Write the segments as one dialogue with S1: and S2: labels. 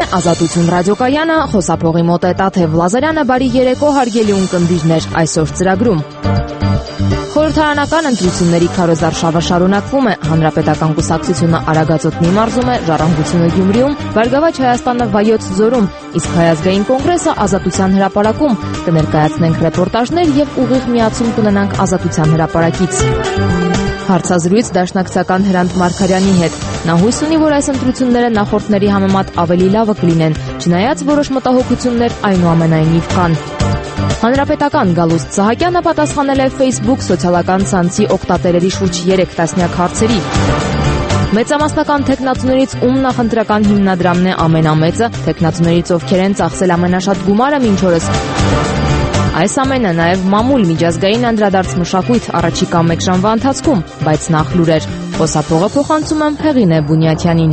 S1: Ազատություն ռադիոկայանը, խոսափողի մոտ է Տաթև Լազարյանը, բարի երեկո հարգելի ունկնդիրներ, այսօր ծրագրում։ Խորհրդարանական ընտրությունների քարոզարշավը շարունակվում է, Հանրապետական կուսակցությունը Արագածոտնի մարզում է, Ժառանգությունը Գյումրիում, Բարգավաճ Հայաստանը Վայոց ձորում, իսկ Հայազգային կոնգրեսը Ազատության հրապարակում։ Կներկայացնենք ռեպորտաժներ եւ ուղիղ միացում կունենանք Ազատության հրապարակից։ Հարցազրույց Դաշնակցական Հրանտ Մարգարյանի հետ։ Նա հույս ունի, որ այս ընտրությունները նախորդների համեմատ ավելի լավը կլինեն, չնայած որոշ մտահոգություններ այնուամենայնիվ կան։ Հանրապետական Գալուստ Սահակյանը պատասխանել է Facebook սոցիալական ցանցի օգտատերերի շուրջ 3 տասնյակ հարցերի։ Մեծամասնական թեկնածուներից ում նախընտրական հիմնադրամն է ամենամեծը, թեկնածուներից ովքեր են ծախսել ամենաշատ գումարը մինչ օրս։ Այս ամենը նաև մամուլ միջազգային անդրադարձ մշակույթ առաջիկա 1 ժամվա ընթացքում, բայց նախ լուրեր։ Խոսափողը փոխանցում եմ Հեղինե Բունյաթյանին։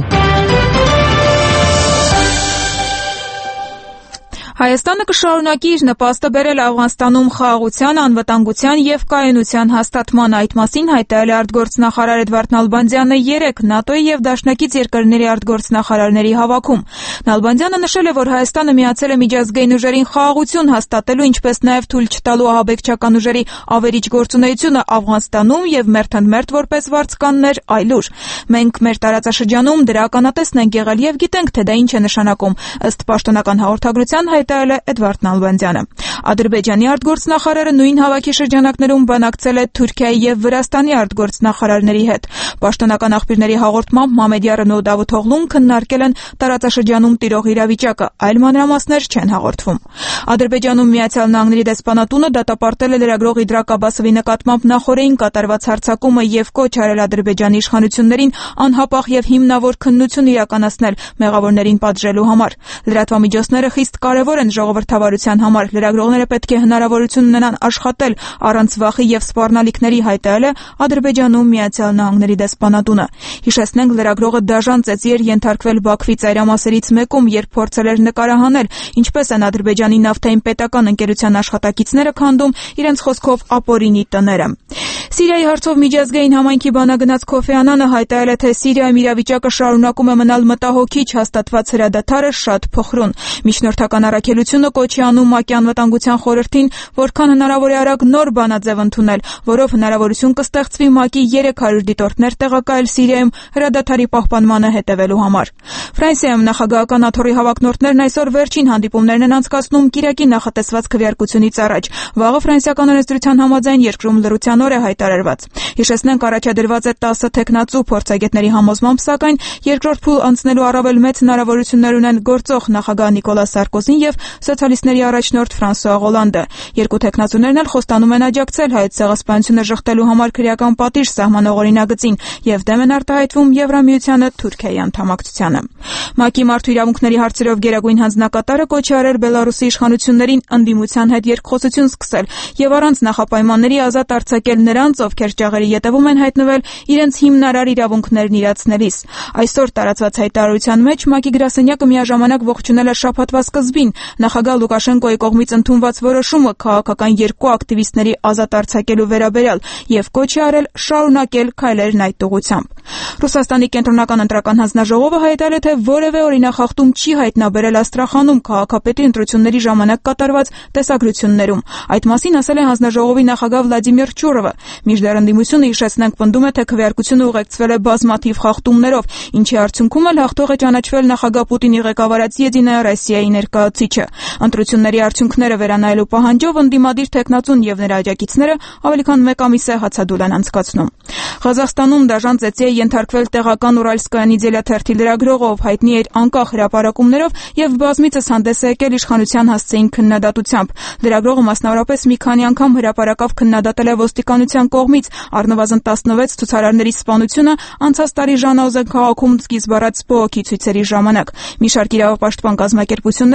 S2: Հայաստանը կշարունակի իր նպաստը բերել Աֆղանստանում խաղաղության, անվտանգության եւ կայունության հաստատման, այդ մասին հայտարարել է արտգործնախարար Էդվարդ Նալբանդյանը 3 ՆԱՏՕ-ի եւ դաշնակից երկրների արտգործնախարարների հավաքում։ Նալբանդյանը նշել է, որ Հայաստանը միացել է միջազգային ուժերին խաղաղություն հաստատելու, ինչպես նաեւ թույլ չտալու ահաբեկչական ուժերի ավերիչ գործունեությունը Աֆղանստանում եւ մերթընդմերթ որպես վարձկաններ այլուր։ Մենք մեր տարածաշրջանում դրա ականատեսն ենք եղել եւ գիտենք, թե դա ինչ է նշանակում, ըստ պաշտոնական հաղորդագրության հայտարարել է Էդվարդ Նալբանդյանը։ Ադրբեջանի արտգործնախարարը նույն հավաքի շրջանակներում բանակցել է Թուրքիայի եւ Վրաստանի արտգործնախարարների հետ։ Պաշտոնական աղբյուրների հաղորդմամբ Մամեդյարն ու Դավութօղլուն քննարկել են տարածաշրջանում տիրող իրավիճակը, այլ մանրամասներ չեն հաղորդվում։ Ադրբեջանում Միացյալ Նահանգների դեսպանատունը դատապարտել է լրագրող Իդրակ Աբասովի նկատմամբ նախօրեին կատարված հարձակումը եւ կոչ արել Ադրբեջանի իշխանություններին անհապաղ եւ հիմնավոր քննություն իրականացնել մեղավորներին պատժելու համար։ Լրատվամիջոցները խիստ կարևոր են ժողովրդավարության համար, լրագրողները պետք է հնարավորություն ունենան աշխատել առանց վախի եւ սպառնալիքների, հայտարարել է Ադրբեջանում Միացյալ Նահանգների դեսպանատունը։ Հիշեցնենք, լրագրողը դաժան ծեծի էր ենթարկվել Բաքվի ծայրամասերից մեկում, երբ փորձել էր նկարահանել, ինչպես են Ադրբեջանի նավթային պետական ընկերության աշխատակիցները քանդում իրենց խոսքով ապօրինի տները։ Սիրիայի հարցով միջազգային համայնքի բանագնաց Քոֆի Անանը հայտարարել է, թե Սիրիայում իրավիճակը շարունակում է մնալ մտահոգիչ, հաստատված հրադադարը շատ փխրուն։ Միջնորդական առաքելությունը կոչ է անում ՄԱԿ-ի անվտանգության խորհրդին, որքան հնարավոր է արագ նոր բանաձև ընդունել, որով հնարավորություն կստեղծվի ՄԱԿ-ի 300 դիտորդներ տեղակայել Սիրիայում հրադադարի պահպանմանը հետևելու համար։ Ֆրանսիայում նախագահական աթոռի հավակնորդներն այսօր վերջին հանդիպումներն են անցկացնում Կիրակի նախատեսված քվեարկությունից առաջ։ Վաղը ֆրանսիական օրենսդրության համաձայն երկրում լռության օր է հայտարարված։ Հիշեցնենք, առաջադրված է 10 թեկնածու, փորձագետների համոզմամբ, սակայն երկրորդ փուլ անցնելու առավել մեծ հնարավորություններ ունեն գործող նախագահ Նիկոլաս Սարկոզին եւ սոցիալիստների առաջնորդ Ֆրանսուଆ Հոլանդը։ Երկու թեկնածուներն էլ խոստանում են աջակցել հայոց ցեղասպանությունը ժխտելու համար քրեական պատիժ սահմանող օրինագծին եւ դեմ են արտահայտվում Եվրամիությանը Թուրքիայի անդամակցությանը։ ՄԱԿ-ի մարդու իրավունքների հարցերով գերագույն հանձնակատարը կոչ է արել Բելարուսի իշխանություններին ընդդիմության հետ երկխոսություն սկսել եւ առանց նախապայմանների ազատ արձակել նրանց, ովքեր ճաղերի ետևում են հայտնվել իրենց հիմնարար իրավունքներն իրացնելիս։ Այսօր տարածված հայտարարության մեջ ՄԱԿ-ի գրասենյակը միաժամանակ ողջունել է շաբաթվա սկզբին նախագահ Լուկաշենկոյի կողմից ընդունված որոշումը քաղաքական 2 ակտիվիստների ազատ արձակելու վերաբերյալ եւ կոչ է արել շարունակել քայլերն այդ ուղղությամբ։ Ռուսաստանի կենտրոնական ընտրական հանձնաժողովը հայտարարել է, թե որևէ օրինախախտում չի հայտնաբերել Աստրախանում քաղաքապետի ընտրությունների ժամանակ կատարված տեսագրություններում։ Այդ մասին ասել է հանձնաժողովի նախագահ Վլադիմիր Չուրովը։ Մինչդեռ ընդդիմությունը, հիշեցնենք, պնդում է, թե քվեարկությունը ուղեկցվել է բազմաթիվ խախտումներով, ինչի արդյունքում էլ հաղթող է ճանաչվել նախագահ Պուտինի ղեկավարած Եդինայա Ռոսիայի ներկայացուցիչը։ Ընտրությունների արդյունքները վերանայելու պահանջով ընդդիմադիր թեկնածուն եւ նրա աջակիցները ավելի քան 1 ամիս է հացադուլ են անցկացնում։ Ղազախստանում դաժան ծեծի է ենթարկվել տեղական Ուրալսկայա Նիդելա թերթի լրագրողը, ով հայտնի էր անկախ հրապարակումներով եւ բազմիցս հանդես է եկել իշխանության հասցեին քննադատությամբ։ Լրագրողը մասնավորապես մի քանի անգամ հրապարակավ քննադատել է ոստիկանության կողմից առնվազն 16 ցուցարարների սպանությունը անցած տարի Ժանաուզեն քաղաքում սկիզբ առած բողոքի ցույցերի ժամանակ։ Մի շարք իրավապաշտպան կազմակերպություններ կոչ են արել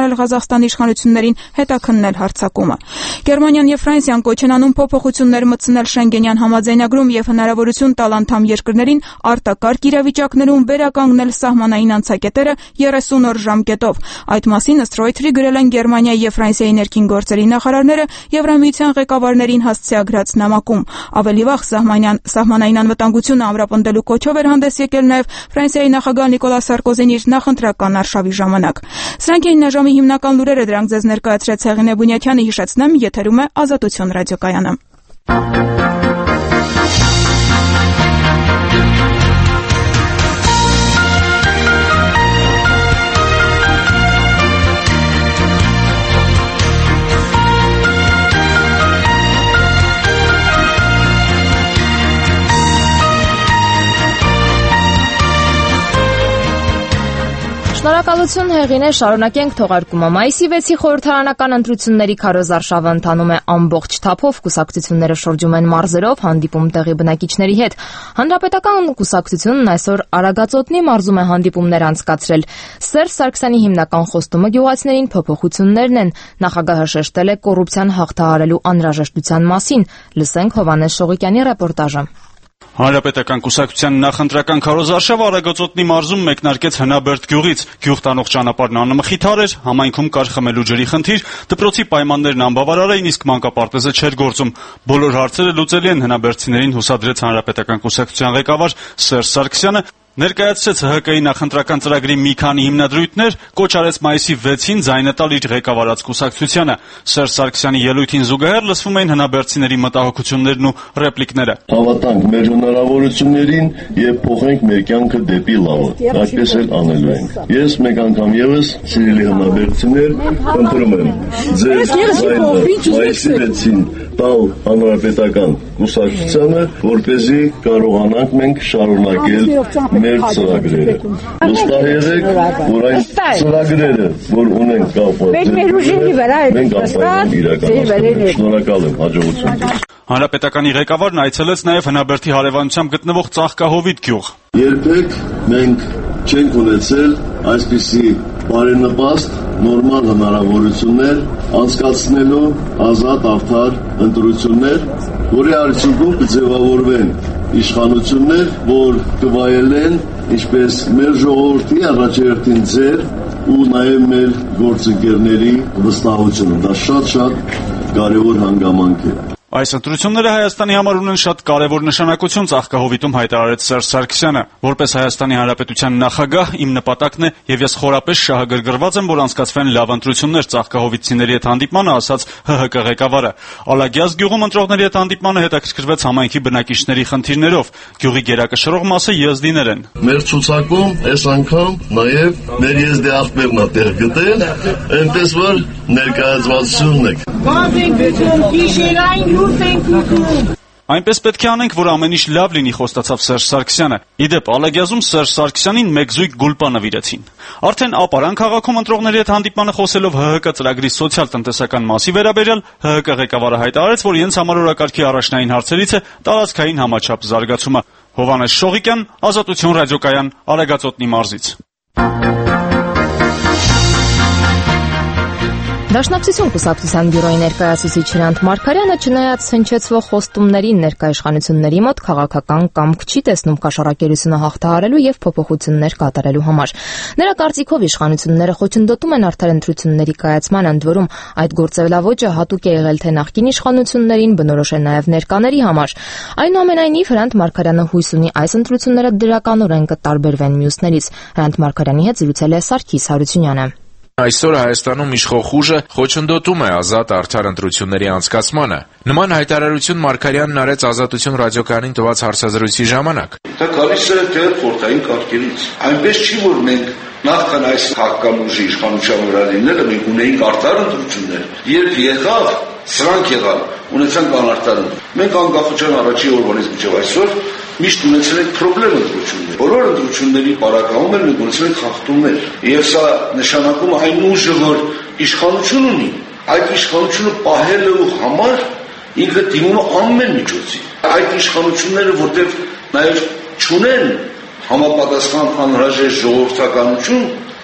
S2: հայտարարել Ղազախստանի իշխանություններին հետաքննել հարձակումը։ Գերմանիան եւ Ֆրանսիան կոչ են անում փոփոխություններ մտցնել Շենգենյան համաձայնագրում եւ հնարավորություն տալ անդամ երկրներին արտակարգ իրավիճակներում վերականգնել սահմանային անցակետերը 30 օր ժամկետով։ Այդ մասին ըստ Reuters-ի գրել են Գերմանիայի եւ Ֆրանսիայի ներքին գործերի նախարարները Եվրամիության ղեկավարներին հասցեագրած նամակում։ Ավելի վաղ սահմանային անվտանգությունը ամրապնդելու կոչով էր հանդես եկել նաեւ Ֆրանսիայի նախագահ Նիկոլա Սարկոզին իր նախընտրական արշավի ժամանակ։ Սրանք էին այժմի հիմնական լուրերը, դրանք ձեզ ներկայացրեց Հեղինե Բունյաթյանը, հիշեցնեմ, եթերում է Ազատություն ռադիոկայանը։
S1: Շնորհակալություն Հեղինե, շարունակենք թողարկումը։ Մայիսի 6-ի խորհրդարանական ընտրությունների քարոզարշավը ընթանում է ամբողջ թափով, կուսակցությունները շրջում են մարզերով, հանդիպում տեղի բնակիչների հետ։ Հանրապետական կուսակցությունն այսօր Արագածոտնի մարզում է հանդիպումներ անցկացրել։ Սերժ Սարգսյանի հիմնական խոստումը գյուղացիներին փոփոխություններն են։ Նախագահը շեշտել է կոռուպցիան հաղթահարելու անհրաժեշտության մասին։ Լսենք Հովհաննես Շողիկյանի ռեպորտաժը։
S3: Հանրապետական կուսակցության նախընտրական քարոզարշավը Արագածոտնի մարզում մեկնարկեց Հնաբերդ գյուղից։ Գյուղ տանող ճանապարհն անմխիթար էր, համայնքում կար խմելու ջրի խնդիր, դպրոցի պայմաններն անբավարար էին, իսկ մանկապարտեզը չէր գործում։ Բոլոր հարցերը լուծելի են, հնաբերդցիներին հուսադրեց Հանրապետական կուսակցության ղեկավար Սերժ Սարգսյանը, ներկայացրեց ՀՀԿ-ի նախընտրական ծրագրի մի քանի հիմնադրույթներ, կոչ արեց մայիսի 6-ին ձայնը տալ իր ղեկավարած կուսակցությանը։ Սերժ Սարգսյանի ելույթին զուգահեռ լսվում էին հնաբերդցիների մտահոգություններն ու ռեպլիկները։
S4: Հավատանք մեր հնարավորություններին եւ փոխենք մեր կյանքը դեպի լավը։ Այդպես էլ անելու ենք։ Ես մեկ անգամ եւս, սիրելի հնաբերդցիներ, խնդրում եմ ձեզ մայիսի 6-ին տալ Հանրապետական կուսակցությանը, որպեսզի կարողանանք մենք շարունակել մեր ծրագրերը։ Վստահ եղեք, որ այն ծրագրերը, որ ունենք կապված, մենք ապայում իրականացնենք։ Շնորհակալ եմ, հաջողություն։
S3: Հանրապետականի ղեկավարն այցելեց նաև Հնաբերդի հարևանությամբ գտնվող Ծաղկահովիտ գյուղ։
S4: Երբեք մենք չենք ունեցել այսպիսի բարենպաստ նորմալ հնարավորություններ անցկացնելու ազատ արդար ընտրություններ, որի արդյունքում կձևավորվեն իշխանություններ, որ կվայելեն ինչպես մեր ժողովրդի առաջերտին ձեր ու նաև մեր գործընկերների վստահությունը։ Դա շատ կարևոր հանգամանք է։
S3: Այս ընտրությունները Հայաստանի համար ունեն շատ կարևոր նշանակություն, Ծաղկահովիտում հայտարարեց Սերժ Սարգսյանը։ Որպես Հայաստանի Հանրապետության նախագահ, իմ նպատակն է եւ ես խորապես շահագրգռված եմ, որ անցկացվեն լավ ընտրություններ, Ծաղկահովիտցիների հետ հանդիպմանը ասաց ՀՀԿ ղեկավարը։ Ալագյազ գյուղում ընտրողների հետ հանդիպմանը հետաքրքրվեց համայնքի բնակիչների խնդիրներով։ Գյուղի գերակշռող մասը եզդիներ են։
S4: Մեր ցուցակում այս անգամ նաև մեր եզդի աղբերն է տեղ գտել, այնպես որ ներկայացվածությունն է։
S3: Այնպես պետք է անենք, որ ամեն ինչ լավ լինի, խոստացավ Սերժ Սարգսյանը։ Իդեպ Ալագյազում Սերժ Սարգսյանին մեկ զույգ գուլպա նվիրեցին։ Արդեն Ապարան քաղաքում ընտրողների հետ հանդիպմանը խոսելով ՀՀԿ ծրագրի սոցիալ-տնտեսական մասի վերաբերյալ ՀՀԿ ղեկավարը հայտարարեց, որ իրենց համար օրակարգի առաջնային հարցերից է տարածքային համաչափ զարգացումը։ Հովհաննես Շողիկյան, Ազատություն ռադիոկայան, Արագածոտնի մարզից։
S1: Դաշնակցություն կուսակցության բյուրոյի ներկայացուցիչ Հրանտ Մարգարյանը չնայած հնչեցվող խոստումներին ներկայ իշխանությունների մոտ քաղաքական կամք չի տեսնում կաշառակերությունը հաղթահարելու եւ փոփոխություններ կատարելու համար։ Նրա կարծիքով իշխանությունները խոչընդոտում են արդար ընտրությունների կայացման, ընդ որում այդ գործելավոճը հատուկ է եղել թե նախկին իշխանություններին, բնորոշ է նաեւ ներկաների համար։ Այնուամենայնիվ Հրանտ Մարգարյանը հույս ունի այս ընտրությունները դրականորեն կտարբերվեն մյուսներից։ Հրանտ Մարգարյանի հետ զրուցել է Սարգիս Հարությունյանը։
S5: Այսօր Հայաստանում իշխող ուժը խոչընդոտում է ազատ արդար ընտրությունների անցկացմանը։ Նման հայտարարություն Մարգարյանն արեց Ազատություն ռադիոկայանին տված հարցազրույցի ժամանակ։
S6: Դա գալիս է դեռ խորհրդային կարգերից։ Այնպես չի, որ մենք նախքան այս քաղաքական ուժի իշխանության վրա լինելը մենք ունեինք արդար ընտրություններ։ Երբ եղավ, սրանք եղան, ունեցանք անարդար։ Մենք անկախության առաջի օրվանից մինչև այսօր միշտ ունեցել ենք խնդրեմ ընտրություններ։ Բոլոր ընտրությունների պարագայում մենք ունեցել ենք խախտումներ։ Եվ սա նշանակում է այն ուժը, որ իշխանություն ունի, այդ իշխանությունը պահելու համար ինքը դիմում է ամեն միջոցի։ Այդ իշխանությունները, որտեղ նաև չունեն համապատասխան անհրաժեշտ ժողովրդականություն,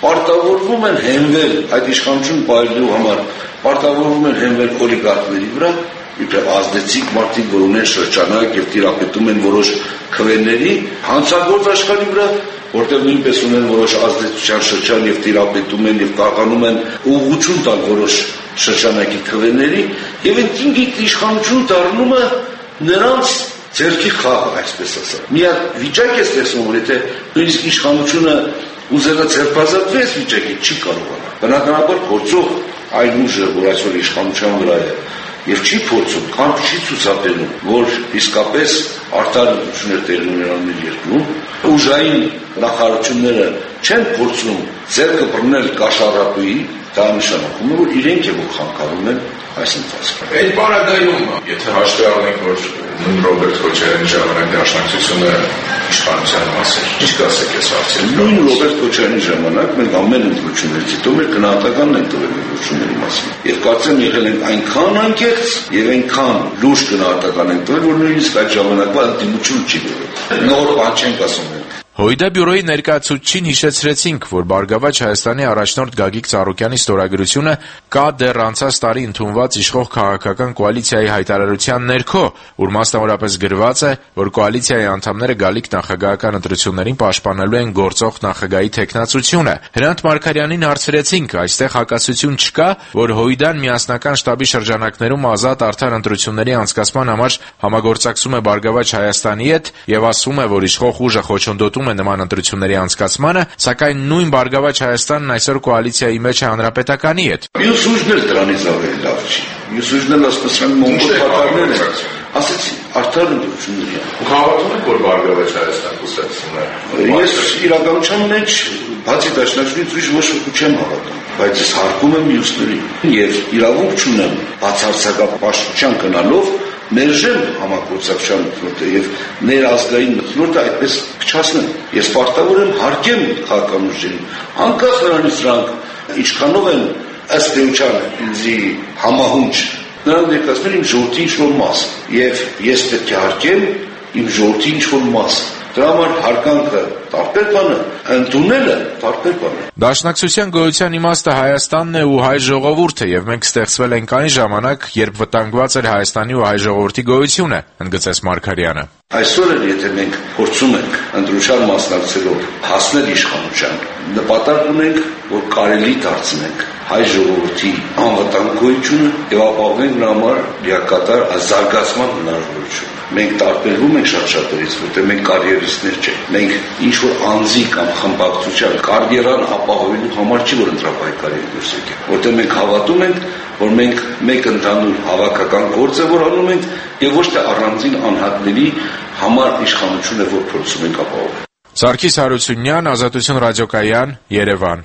S6: պարտավորվում են հենվել այդ իշխանություն պահելու համար, պարտավորվում են հենվել օլիգարխների վրա, իբր ազդեցիկ մարդիկ, որ ունեն շրջանակ եւ տիրապետում են որոշ քվեների, հանցագործ աշխարհի վրա, որտեղ նույնպես ունեն որոշ ազդեցության շրջան եւ տիրապետում են եւ կարողանում են ուղղություն տալ որոշ շրջանակի քվեների, եւ այդ իշխանություն դառնում է նրանց ձեռքի խաղ, այսպես ասած։ Մի հատ վիճակ է ստեղծում, որ եթե նույնիսկ իշխանությունը ուզելա ձերբազատվի այս վիճակից չի կարողանա։ Բնականաբար գործող այն ուժը, որ այսօր իշխանության վրա է, եւ չի փորձում, կամ չի ցուցաբերում, որ իսկապես արտարություններ տեղի ունենալու երկրում, ուժային նախարարությունները չեն փորձում ձեռքը բռնել կաշառատուի, դա նշանակում է, որ իրենք է որ խանգարում են այս ընթացքը։
S5: Այդ բանադայում, եթե հաշվի առնենք, որ Ռոբերտ Քոչարյանի ժամանակ դաշնակցությունը իշխանության մասը, ինչ կասեք այս հարցին։
S6: Նույն Ռոբերտ Քոչարյանի ժամանակ մենք ամեն ընտրություններից հետո մեր գնահատականն ենք տվել ընտրությունների մասին։ Եվ կարծեմ եղել ենք այնքան անկեղծ եւ այնքան լուրջ գնահատական ենք տվել, որ նույնիսկ այդ ժամանակվա ընդդիմություն չի եղել։ Նոր բան չենք ասում։
S5: ՀՅԴ բյուրոյի ներկայացուցչին հիշեցրեցինք, որ Բարգավաճ Հայաստանի առաջնորդ Գագիկ Ծառուկյանի ստորագրությունը կա դեռ անցած տարի ընդունված իշխող քաղաքական կոալիցիայի հայտարարության ներքո, ուր մասնավորապես գրված է, որ կոալիցիայի անդամները գալիք նախագահական ընտրություններին պաշտպանելու են գործող նախագահի թեկնածությունը։ Հրանտ Մարգարյանին հարցրեցինք, այստեղ հակասություն չկա, որ ՀՅԴ-ն միասնական շտաբի շրջանակներում ազատ արդար ընտրությունների անցկացման համար համագործակցում է Բարգավաճ Հայաստանի հետ եւ ասում է, որ իշխող ուժը խոչընդոտում է նման ընտրությունների անցկացմանը, սակայն նույն Բարգավաճ Հայաստանն այսօր կոալիցիայի մեջ է Հանրապետականի հետ։
S6: Մյուս ուժն էլ դրանից ավելի լավ չի։ Մյուս ուժն էլ ասեցին մոնգոլ պատառներ են։ Ասեցի, արդար ընտրությունների։
S5: Հավատում եք, որ Բարգավաճ Հայաստան կուսակցությունն է։
S6: Ես իրականության մեջ բացի դաշնակցությունից ուրիշ ոչ ոքի չեմ հավատում, բայց ես հարգում եմ մյուսներին եւ իրավունք չունեմ բացարձակապաշտության գնալով ներժեմ համագործակցության մթնոլորտը եւ ներազգային մթնոլորտը այդպես փչացնեմ։ Ես պարտավոր եմ հարգեմ քաղաքական ուժերին, անկախ նրանից նրանք ինչքանով են ըստ էության ինձի համահունչ, նրանք ներկայացնում իմ ժողովրդի ինչ-որ մաս եւ ես պետք է հարգեմ իմ ժողովրդի ինչ-որ մաս։ Դրա համար հարգանքը տարբեր բան է, ընդունելը տարբեր բան է։
S5: Դաշնակցության գոյության իմաստը Հայաստանն է ու հայ ժողովուրդը, եւ մենք ստեղծվել ենք այն ժամանակ, երբ վտանգված էր Հայաստանի ու հայ ժողովրդի գոյությունը, ընդգծեց Մարգարյանը։
S6: Այսօր էլ եթե մենք փորձում ենք ընտրության մասնակցելով հասնել իշխանության, նպատակ ունենք, որ կարելի դարձնենք հայ ժողովրդի անվտանգ գոյությունը եւ ապահովենք նրա համար լիակատար զարգացման հնարավորություն։ Մենք տարբերվում ենք շատ-շատերից, որտեղ մենք կարիերիստներ չենք։ Մենք ինչ-որ անձի կամ խմբակցության կարիերան ապահովելու համար չի, որ ընտրապայքարի դուրս եկել, որտեղ մենք հավատում ենք, որ մենք մեկ ընդհանուր հավաքական գործ է, որ անում ենք, եւ ոչ թե առանձին անհատների համար իշխանություն է, որ փորձում ենք ապահովել։
S5: Սարգիս Հարությունյան, Ազատություն ռադիոկայան, Երևան։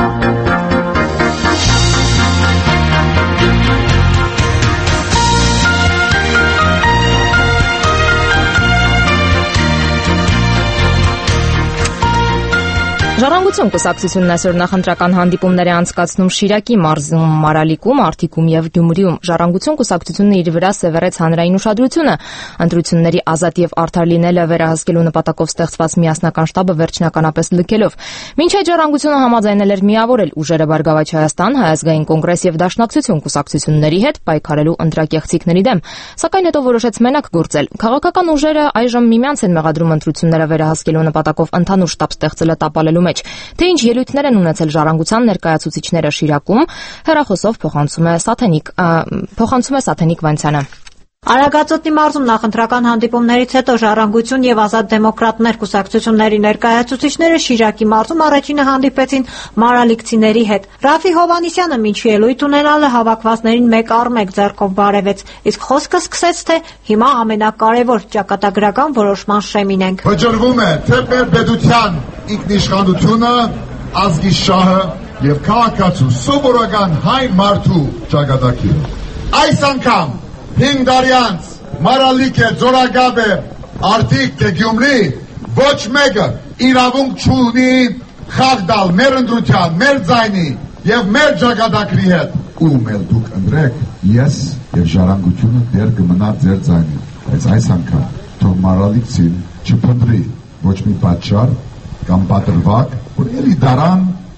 S1: Ժառանգություն կուսակցությունն այսօր նախընտրական հանդիպումներ է անցկացնում Շիրակի մարզում, Մարալիկում, Արտիկում եւ Գյումրիում։ Ժառանգություն կուսակցությունն իր վրա սևեռեց հանրային ուշադրությունը ընտրությունների ազատ եւ արդար լինելը վերահսկելու նպատակով ստեղծված միասնական շտաբը վերջնականապես լքելով։ Մինչ այդ Ժառանգությունը համաձայնել էր միավորել ուժերը Բարգավաճ Հայաստան, Հայ ազգային կոնգրես եւ Դաշնակցություն կուսակցությունների հետ պայքարելու ընտրակեղծիքների դեմ, սակայն հետո որոշեց մենակ գործել։ Քաղաքական ուժերը այժմ միմյանց են մեղադրում ընտրությունները վերահսկելու նպատակով ընդհանուր շտաբ ստեղծելը տապալելու մեջ։ Թե ինչ ելույթներ են ունեցել Ժառանգության ներկայացուցիչները Շիրակում, հեռախոսով փոխանցում է Սաթենիկ Վանցյանը։
S7: Արագածոտնի մարզում նախընտրական հանդիպումներից հետո Ժառանգություն եւ Ազատ դեմոկրատներ կուսակցությունների ներկայացուցիչները Շիրակի մարզում առաջինը հանդիպեցին մարալիկցիների հետ։ Ռաֆի Հովանիսյանը մինչ ելույթ ունենալը հավաքվածներին մեկ առ մեկ ձեռքով բարևեց, իսկ խոսքը սկսեց, թե հիմա ամենակարևոր ճակատագրական որոշման շեմին ենք։
S8: Վճռվում է թե մեր պետության ինքնիշխանությունը, ազգի շահը եւ քաղաքացու սովորական հայ մարդու ճակատագիրը։ Այս անգամ 5 տարի անց Մարալիկ է, Ձորագավ է, Արտիկ է, Գյումրի, ոչ մեկը իրավունք չունի խաղ տալ մեր ընտրության, մեր ձայնի եւ մեր ճակատագրի հետ։ Ում էլ դուք ընտրեք, ես եւ Ժառանգությունը դեռ կմնա ձեր ձայնին, բայց այս անգամ թող Մարալիկցին չփնտրի ոչ մի պատճառ կամ պատրվակ, որ ելի դարան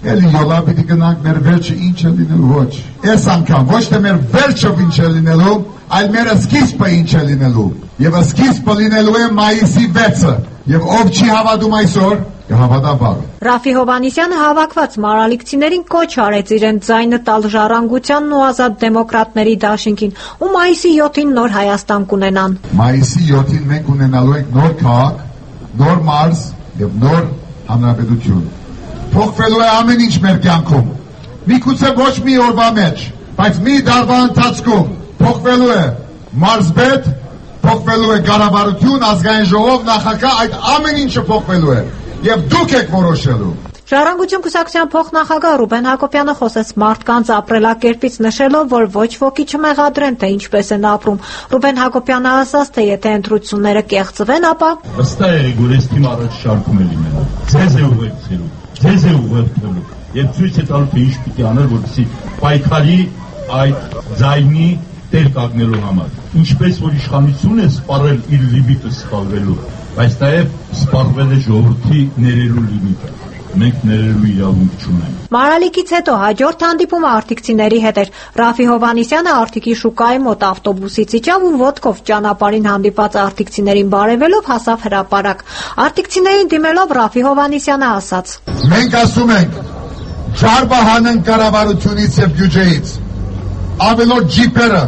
S8: Էլի յոլա պիտի գնանք մեր վերջը ինչ է լինելու ոչ։ Այս անգամ ոչ թե մեր վերջը ինչ է լինելու, այլ մեր սկիզբը ինչ է լինելու։ Եվ սկիզբը լինելու է մայիսի 6-ը։ Եվ ով չի հավատում այսօր, կհավատա վաղը։
S7: Ռաֆի Հովհաննիսյանը հավաքված մարալիքցիներին կոչ արեց իրենց ձայնը տալ Ժառանգությանն ու Ազատ դեմոկրատների դաշինքին, ու մայիսի 7-ին նոր Հայաստան կունենան։
S8: Մայիսի 7-ին մենք ունենալու ենք նոր քաղաք, նոր մարզ եւ նոր հանրապետություն։ Փոխվելու է ամեն ինչ մեր կյանքում։ Միգուցե ոչ մի օրվա մեջ, բայց մի դարվա ընթացքում փոխվելու է մարզպետ, փոխվելու է կառավարություն, ազգային ժողով, նախագահ, այդ ամեն ինչը փոխվելու է եւ դուք եք որոշելու։
S7: Ժառանգություն կուսակցության փոխնախագահ Ռուբեն Հակոբյանը խոսեց մարդկանց ապրելակերպից, նշելով, որ ոչ ոքի չմեղադրեն, թե ինչպես են ապրում։ Ռուբեն Հակոբյանը ասաց, թե եթե ընտրությունները կեղծվեն, ապա
S9: վստահ եղեք, որ այս թիմը առաջ շարքում է լինելու։ Ձեզ է ուղեկցելու, ձեզ է ուղղելու եւ ցույց է տալու, թե ինչ պիտի անել, որպեսզի պայքարի այդ ձայնի տեր կանգնելու համար։ Ինչպես որ իշխանությունը սպառել իր լիմիտը սպառվելու, բայց նաեւ սպառվել է ժողովրդի ներելու լիմիտը։ Մենք ներելու իրավունք չունենք։
S7: Մարալիկից հետո հաջորդ հանդիպումը արտիքցիների հետ էր։ Ռաֆի Հովհաննիսյանը արտիքի շուկայի մոտ ավտոբուսից իջավ ու ոտքով ճանապարհին հանդիպած արտիքցիներին բարևելով հասավ հրապարակ։ Արտիքցիներին դիմելով Ռաֆի Հովհաննիսյանը ասաց.
S8: Մենք ասում ենք, ջարբը հանեն կառավարությունից եւ բյուջեից։ Ավելորդ ջիպերը,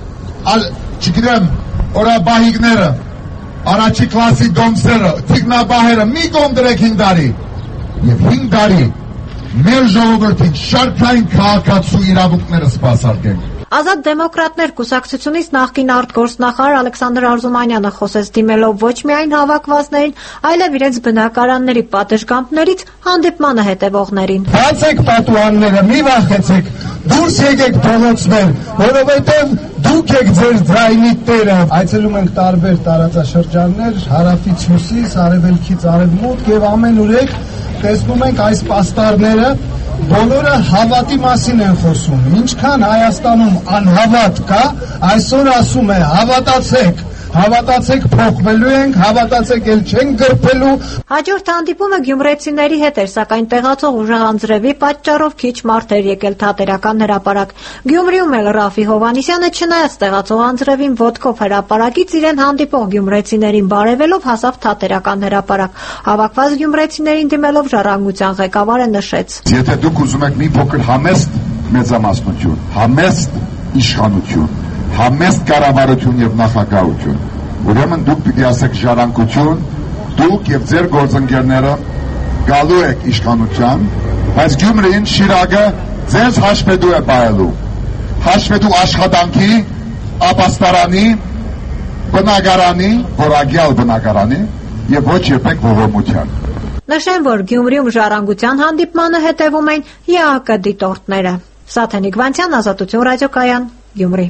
S8: չգիտեմ, օրաբահիկները, առաջի կլասի դոմսերը, թիկնաբահերը, մի կողմ դրեք 5 տարի։ Եվ 5 տարի մեր ժողովրդին շարքային քաղաքացու իրավունքները սպասարկենք։
S7: Ազատ դեմոկրատներ կուսակցությունից նախկին արտգործնախարար Ալեքսանդր Արզումանյանը խոսեց դիմելով ոչ միայն հավաքվածներին, այլև իրենց բնակարանների պատշգամբներից հանդիպմանը հետևողներին։
S10: Բացեք պատուհանները, մի վախեցեք, դուրս եկեք փողոցներ, որովհետև դուք եք ձեր ձայնի տերը։ Այցելում ենք տարբեր տարածաշրջաններ, հարավից հյուսիս, արևելքից արևմուտք եւ ամենուրեք տեսնում ենք այս պաստառները, բոլորը հավատի մասին են խոսում։ Ինչքան Հայաստանում անհավատ կա, այսօր ասում է հավատացեք, հավատացեք փոխվելու ենք, հավատացեք էլ չենք գրփելու։
S7: Հաջորդ հանդիպումը գյումրեցիների հետ էր, սակայն տեղացող ուժեղ անձրևի պատճառով քիչ մարդ էր եկել Թատերական հրապարակ։ Գյումրիում էլ Ռաֆի Հովհաննիսյանը չնայած տեղացող անձրևին ոտքով հրապարակից իրեն հանդիպող գյումրեցիներին բարևելով հասավ Թատերական հրապարակ։ Հավաքված գյումրեցիներին դիմելով Ժառանգության ղեկավարը նշեց.
S8: Եթե դուք ուզում եք մի փոքր համեստ մեծամասնություն, համեստ իշխանություն, համեստ կառավարություն եւ նախագահություն, ուրեմն դուք պիտի ասեք Ժառանգություն, դուք եւ ձեր գործընկերները գալու եք իշխանության, բայց Գյումրին, Շիրակը ձեզ հաշվետու է բայելու, հաշվետու աշխատանքի, ապաստարանի, բնակարանի, որակյալ բնակարանի եւ ոչ երբեք ողորմության։
S7: Նշեմ, որ Գյումրիում Ժառանգության հանդիպմանը հետևում են ԵԱՀԿ դիտորդները։ Սաթենիկ Վանցյան, Ազատություն ռադիոկայան, Գյումրի։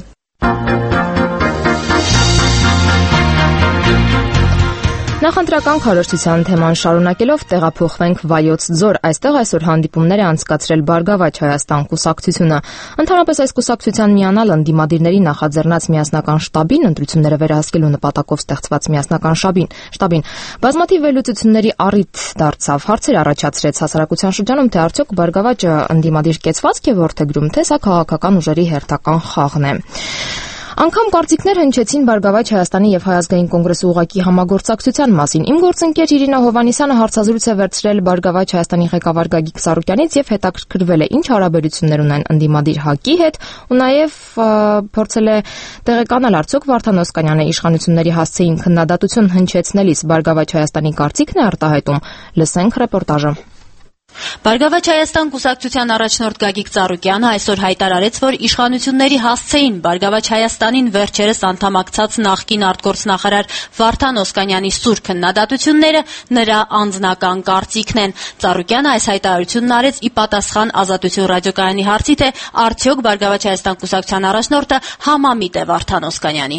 S1: Նախընտրական քարոզչության թեման շարունակելով տեղափոխվենք Վայոց ձոր։ Այստեղ այսօր հանդիպումներ է անցկացրել Բարգավաճ Հայաստան կուսակցությունը։ Ընդհանրապես այս կուսակցության միանալ ընդդիմադիրների նախաձեռնած միասնական շտաբին, ընտրությունները վերահսկելու նպատակով ստեղծված միասնական շտաբին բազմաթիվ վերլուծությունների առիթ դարձավ։ Հարցեր առաջացրեց հասարակության շրջանում, թե արդյոք Բարգավաճը ընդդիմադիր կեցվածք է որդեգրում, թե սա քաղաքական ուժերի հերթական խաղն է։ Անգամ կարծիքներ հնչեցին Բարգավաճ Հայաստանի եւ Հայ ազգային կոնգրեսի ուղղակի համագործակցության մասին։ Իմ գործընկեր Իրինա Հովհաննիսյանը հարցազրույց է վերցրել Բարգավաճ Հայաստանի ղեկավար Գագիկ Ծառուկյանից եւ հետաքրքրվել է, ինչ հարաբերություններ ունեն ընդդիմադիր ՀԱԿ-ի հետ, ու նաեւ փորձել է տեղեկանալ, արդյոք Վարդան Օսկանյանը իշխանությունների հասցեին քննադատություն հնչեցնելիս Բարգավաճ Հայաստանի կարծիքն է արտահայտում։ Լսենք ռեպորտաժը։
S11: Բարգավաճ Հայաստան կուսակցության առաջնորդ Գագիկ Ծառուկյանը այսօր հայտարարեց, որ իշխանությունների հասցեին Բարգավաճ Հայաստանին վերջերս անդամակցած նախկին արտգործնախարար Վարդան Օսկանյանի սուր քննադատությունները նրա անձնական կարծիքն են։ Ծառուկյանը այս հայտարարությունն արեց ի պատասխան Ազատություն ռադիոկայանի հարցի, թե արդյոք Բարգավաճ Հայաստան կուսակցության առաջնորդը համամիտ է Վարդան Օսկանյանի հետ։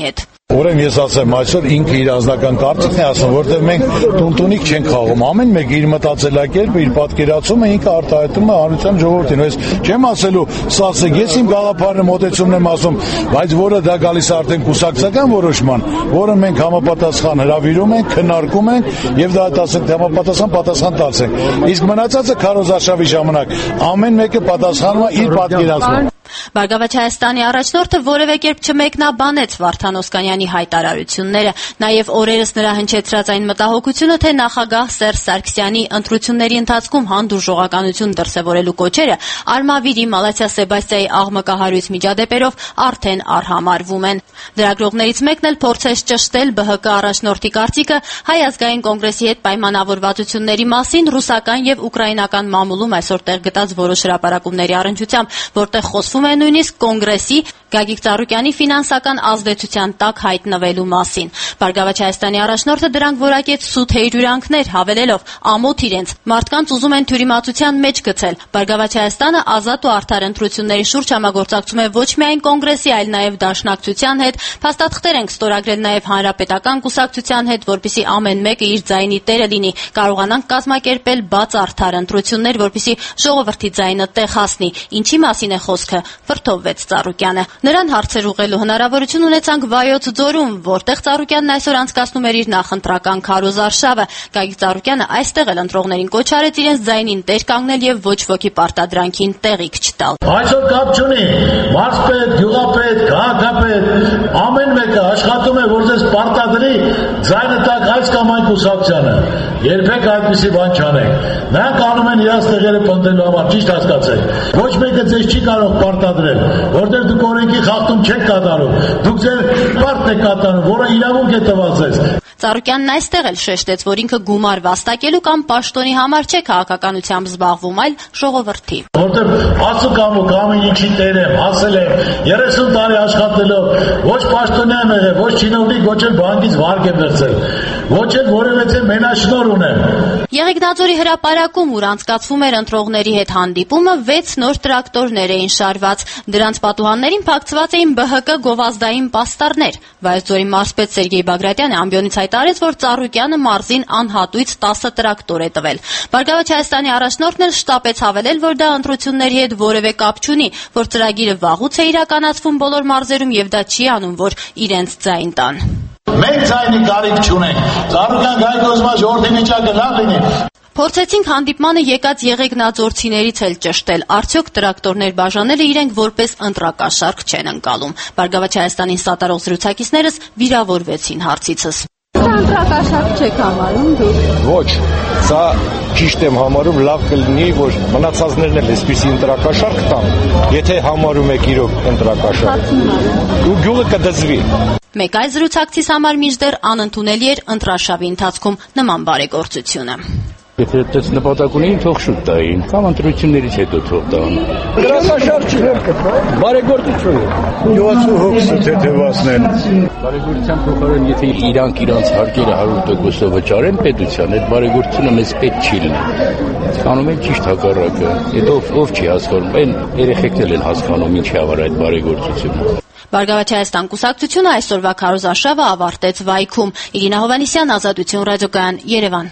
S12: Ուրեմն ես ասեմ, այսօր ինքը իր անձնական կարծիքն է ասում, որտեղ մենք տունտունիկ չենք խաղում, ամեն մեկ իր մտածելակերպը, իր պատկերացումը ինքը արտահայտում է հանրության ժողովրդին։ Ես չեմ ասելու, սասեք, ես իմ գաղափարը մոտեցումն եմ ասում, բայց որը դա գալիս է արդեն կուսակցական որոշման, որը մենք համապատասխան հրավիրում ենք, քննարկում ենք եւ դա ասենք համապատասխան տալիս ենք։ Իսկ մնացածը քարոզարշավի ժամանակ ամեն մեկը պատասխանում է իր պատկերացմամբ։
S11: Բարգավաճ Հայաստանի առաջնորդը որևէ կերպ չմեկնաբանեց Վարդան Օսկանյանի հայտարարությունները, նաև օրերս նրա հնչեցրած այն մտահոգությունը, թե նախագահ Սերժ Սարգսյանի ընտրությունների ընթացքում հանդուրժողականություն դրսևորելու կոչերը Արմավիրի, Մալաթիա Սեբաստիայի աղմկահարույց միջադեպերով արդեն արհամարվում են։ Լրագրողներից մեկն էլ փորձեց ճշտել ԲՀԿ առաջնորդի կարծիքը Հայ ազգային կոնգրեսի հետ պայմանավորվածությունների մասին ռուսական եւ ուկրաինական մամուլում այսօր տեղ գտած որոշ հրապարակումների առնչությամբ, որտեղ խոսվում է նույնիսկ կոնգրեսի Գագիկ Ծառուկյանի ֆինանսական ազդեցության տակ հայտնվելու մասին։ Բարգավաճ Հայաստանի առաջնորդը դրանք որակեց սուտ հեյրյուրանքներ, հավելելով ամոթ իրենց մարդկանց ուզում են թյուրիմացության մեջ գցել։ Բարգավաճ Հայաստանը ազատ ու արդար ընտրությունների շուրջ համագործակցում է ոչ միայն կոնգրեսի, այլ նաև դաշնակցության հետ։ Փաստաթղթեր ենք ստորագրել նաև հանրապետական կուսակցության հետ, որպեսզի ամեն մեկը իր ձայնի տերը լինի, կարողանանք կազմակերպել բաց արդար ընտրություններ, որպեսզի ժողովրդի ձայնը տեղ հասնի։ Ինչի մասին է խոսքը, վրդովվեց Ծառուկյանը։ Նրան հարցեր ուղղելու հնարավորություն ունեցանք Վայոց ձորում, որտեղ Ծառուկյանն այսօր անցկացնում էր իր նախընտրական քարոզարշավը։ Գագիկ Ծառուկյանը այստեղ էլ ընտրողներին կոչ արեց իրենց ձայնին տեր կանգնել եւ ոչ ոքի պարտադրանքին տեղիք չտալ։
S13: Այսօր կապ չունի, մարզպետ, գյուղապետ, քաղաքապետ, ամեն մեկը աշխատում է, որ ձեզ պարտադրի ձայնը տակ այս կամ այն կուսակցությանը։ Երբեք այդպիսի բան չանեք։ Նրանք անում են իրենց տեղերը պնդելու համար, ճիշտ հասկացեք։ Ոչ մեկը ձեզ չի կարող պարտադրել, որտեղ դուք օրենքի խախտում չեք կատարում։ Դուք ձեր պարտն եք կատարում, որը իրավունք է տված ձեզ։
S11: Ծառուկյանն այստեղ էլ շեշտեց, որ ինքը գումար վաստակելու կամ պաշտոնի համար չէ քաղաքականությամբ զբաղվում, այլ ժողովրդի։
S13: Որտեղ ասում կամ ինչի տեր եմ, ասել եմ, 30 տարի աշխատելով, ոչ պաշտոնյա եմ եղել, ոչ չինովնիկ, ոչ էլ բանկից վարկ եմ վերցել, ոչ էլ որևէ մենաշնոր ունեմ։
S11: Եղեգնաձորի հրապարակում, ուր անցկացվում էր ընտրողների հետ հանդիպումը, 6 նոր տրակտորներ էին շարված։ Դրանց պատուհաններին փակցված էին ԲՀԿ գովազդային պաստառներ։ Վայոց ձորի մարզպետ Սերգեյ Բագրատյանը ամբիոնից հայտարարեց, որ Ծառուկյանը մարզին անհատույց 10 տրակտոր է տվել։ Բարգավաճ Հայաստանի առաջնորդն էլ շտապեց հավելել, որ դա ընտրությունների հետ որևէ կապ չունի, որ ծրագիրը վաղուց է իրականացվում բոլոր մարզերում եւ դա չի անում, որ իրենց ձայն տան։
S13: Մենք ձայնի կարիք չունենք։ Ծառուկյան Գայգոզմա ժողովրդի վիճակը լավ լինի։
S11: Փորձեցինք հանդիպմանը եկած եղեգնաձորցիներից էլ ճշտել, արդյոք տրակտորներ բաժանելը իրենք որպես ընտրակաշարք չեն ընկալում։ Բարգավաճ Հայաստանին սատարող զրուցակիցներս վիրավորվեցին հարցիցս։
S14: Սա ընտրակաշարք չեք համարում դուք։
S15: Ոչ, սա ճիշտ եմ համարում, լավ կլինի, որ մնացածներն էլ այսպիսի ընտրակաշարք տան, եթե համարում եք իրոք ընտրակաշարք։ Ու գյուղը կդզվի։
S11: Մեկ այլ զրուցակցիս համար մինչդեռ անընդունելի էր ընտրաշավի ընթացքում նման բարեգործությունը։
S16: Եթե այդպես նպատակ ունեին, թող շուտ տային, կամ ընտրություններից հետո թող տան։
S15: Գրասաշարք չի, բարեգործություն է։ Յուղացու հոգսը թեթևացնեն։
S16: Բարեգործության փոխարեն, եթե իրանց հարկերը 100%-ով վճարեն պետության, այդ բարեգործությունը մեզ պետք չի լինի։ Հասկանում են ճիշտ հակառակը։ Հետո ով չի հասկանում, այն երեխեքն են հասկանում ինչի ավար այդ բարեգործությունը։
S11: Բարգավաճ Հայաստան կուսակցությունը այսօրվա քարոզարշավը ավարտեց Վայքում։ Իրինա Հովհաննիսյան, Ազատություն ռադիոկայան, Երևան։